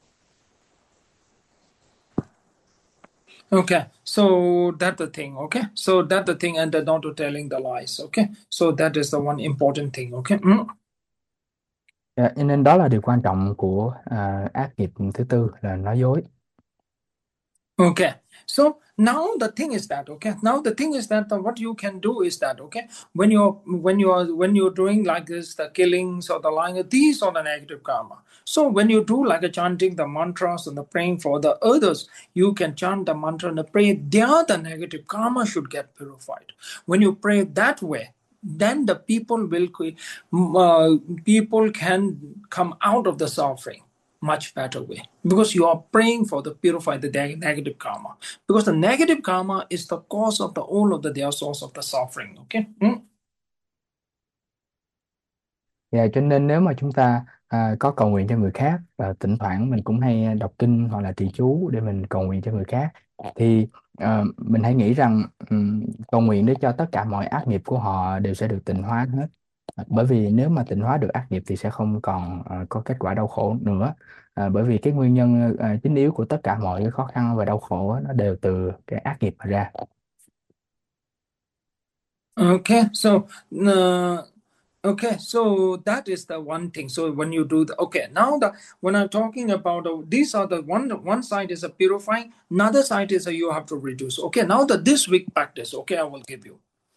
Okay, so that's the thing. Okay, so that's the thing, and the not to telling the lies. Okay, so that is the one important thing. Okay. Mm. Dạ, cho nên đó là điều quan trọng của à, ác nghiệp thứ tư là nói dối. Okay. So now the thing is that okay. Now the thing is that the, what you can do is that okay. When you're when you're when you're doing like this, the killings or the lying, these are the negative karma. So when you do like a chanting the mantras and the praying for the others, you can chant the mantra and the pray. There, the negative karma should get purified. When you pray that way, then the people will uh, people can come out of the suffering much better way because you are praying for the purify the negative karma, because the negative karma is the cause of the all of the their source of the suffering. Okay. Mm. Dạ, cho nên nếu mà chúng ta à, có cầu nguyện cho người khác và thỉnh thoảng mình cũng hay đọc kinh hoặc là trì chú để mình cầu nguyện cho người khác, thì à, mình hãy nghĩ rằng ừm, cầu nguyện để cho tất cả mọi ác nghiệp của họ đều sẽ được tịnh hóa hết. Bởi vì nếu mà tịnh hóa được ác nghiệp thì sẽ không còn à, có kết quả đau khổ nữa. À, bởi vì cái nguyên nhân à, chính yếu của tất cả mọi cái khó khăn và đau khổ á, nó đều từ cái ác nghiệp mà ra. Okay, so uh, Okay, so that is the one thing. So when you do the okay, now the when I'm talking about uh, these are the one one side is a purifying, another side is a you have to reduce. Okay, now the this week practice. Okay, I will give you.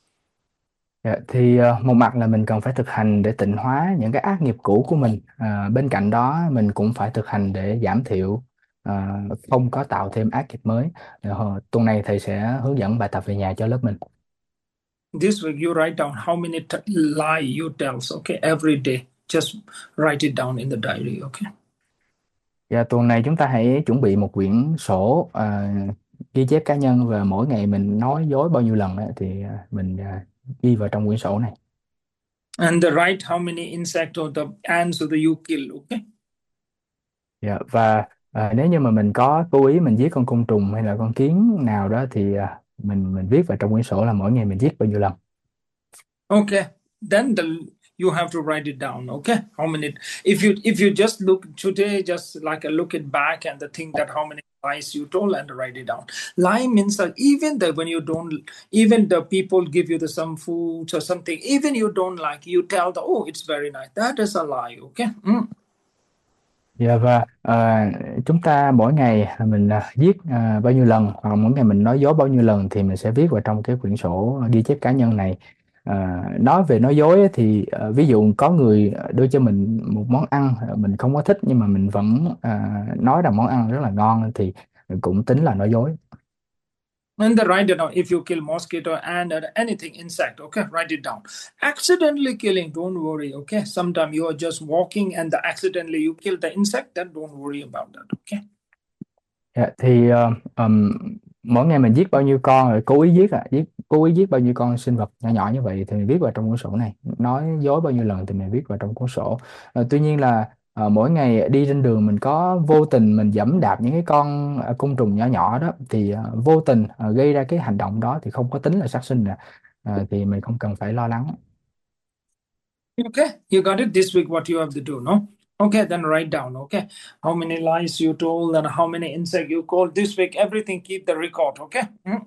Dạ, thì ờ, một mặt là mình cần phải thực hành để tịnh hóa những cái ác nghiệp cũ của mình. Ờ, bên cạnh đó mình cũng phải thực hành để giảm thiểu, ờ, không có tạo thêm ác nghiệp mới. Ờ, tuần này thầy sẽ hướng dẫn bài tập về nhà cho lớp mình. This week you write down how many t- lie you tells. Okay, every day, just write it down in the diary. Okay. Và tuần này chúng ta hãy chuẩn bị một quyển sổ, ờ, ghi chép cá nhân, và mỗi ngày mình nói dối bao nhiêu lần á, thì ờ, mình ờ, ghi vào trong quyển sổ này. And the write how many insect or the ants or the you kill. Okay. Dạ, và ờ, nếu như mà mình có cố ý mình giết con côn trùng hay là con kiến nào đó thì ờ, mình mình viết vào trong quyển sổ là mỗi ngày mình giết bao nhiêu lần. Okay, then the you have to write it down. Okay, how many? If you if you just look today, just like a look it back and the think that how many lies you told and write it down. Lie means that even that when you don't, even the people give you the some food or something, even you don't like, you tell the oh it's very nice. That is a lie. Okay. Mm. Dạ, và ờ, chúng ta mỗi ngày mình ờ, viết ờ, bao nhiêu lần, hoặc mỗi ngày mình nói dối bao nhiêu lần thì mình sẽ viết vào trong cái quyển sổ ghi chép cá nhân này. Ờ, nói về nói dối ấy thì ờ, ví dụ có người đưa cho mình một món ăn ờ, mình không có thích, nhưng mà mình vẫn ờ, nói rằng món ăn rất là ngon thì cũng tính là nói dối. And then write it down. If you kill mosquito and uh, anything insect, okay, write it down. Accidentally killing, don't worry. Okay, sometimes you are just walking and the accidentally you kill the insect, then don't worry about that. Okay. Dạ, thì ờ, ừm, mỗi ngày mình giết bao nhiêu con, rồi cố ý giết à giết cố ý giết bao nhiêu con sinh vật nhỏ nhỏ như vậy thì mình viết vào trong cuốn sổ này. Nói dối bao nhiêu lần thì mình viết vào trong cuốn sổ. Ờ, tuy nhiên là ờ, mỗi ngày đi trên đường mình có vô tình mình giẫm đạp những cái con ờ, côn trùng nhỏ nhỏ đó thì ờ, vô tình ờ, gây ra cái hành động đó thì không có tính là sát sinh nè. Ờ, thì mình không cần phải lo lắng. Okay, you got it. This week, what you have to do, no? Okay, then write down. Okay, how many lies you told and how many insect you called this week. Everything keep the record. Okay. Mm.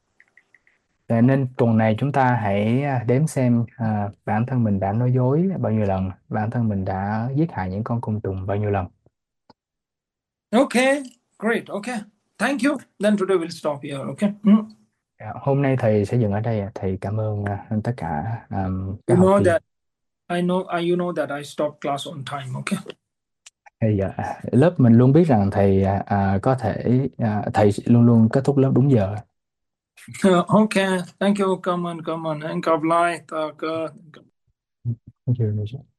Ờ, nên tuần này chúng ta hãy à, đếm xem à, bản thân mình đã nói dối bao nhiêu lần, bản thân mình đã giết hại những con côn trùng bao nhiêu lần. Okay, great. Okay, thank you. Then today we'll stop here. Okay. Mm. Dạ, hôm nay thầy sẽ dừng ở đây ạ. Thầy cảm ơn à, tất cả à, các You học know viên. that I know. I you know that I stop class on time. Okay. Bây giờ à, lớp mình luôn biết rằng thầy à, à, có thể à, thầy luôn luôn kết thúc lớp đúng giờ. Okay. Thank you. Come on. Come on. And God bless. Thank you.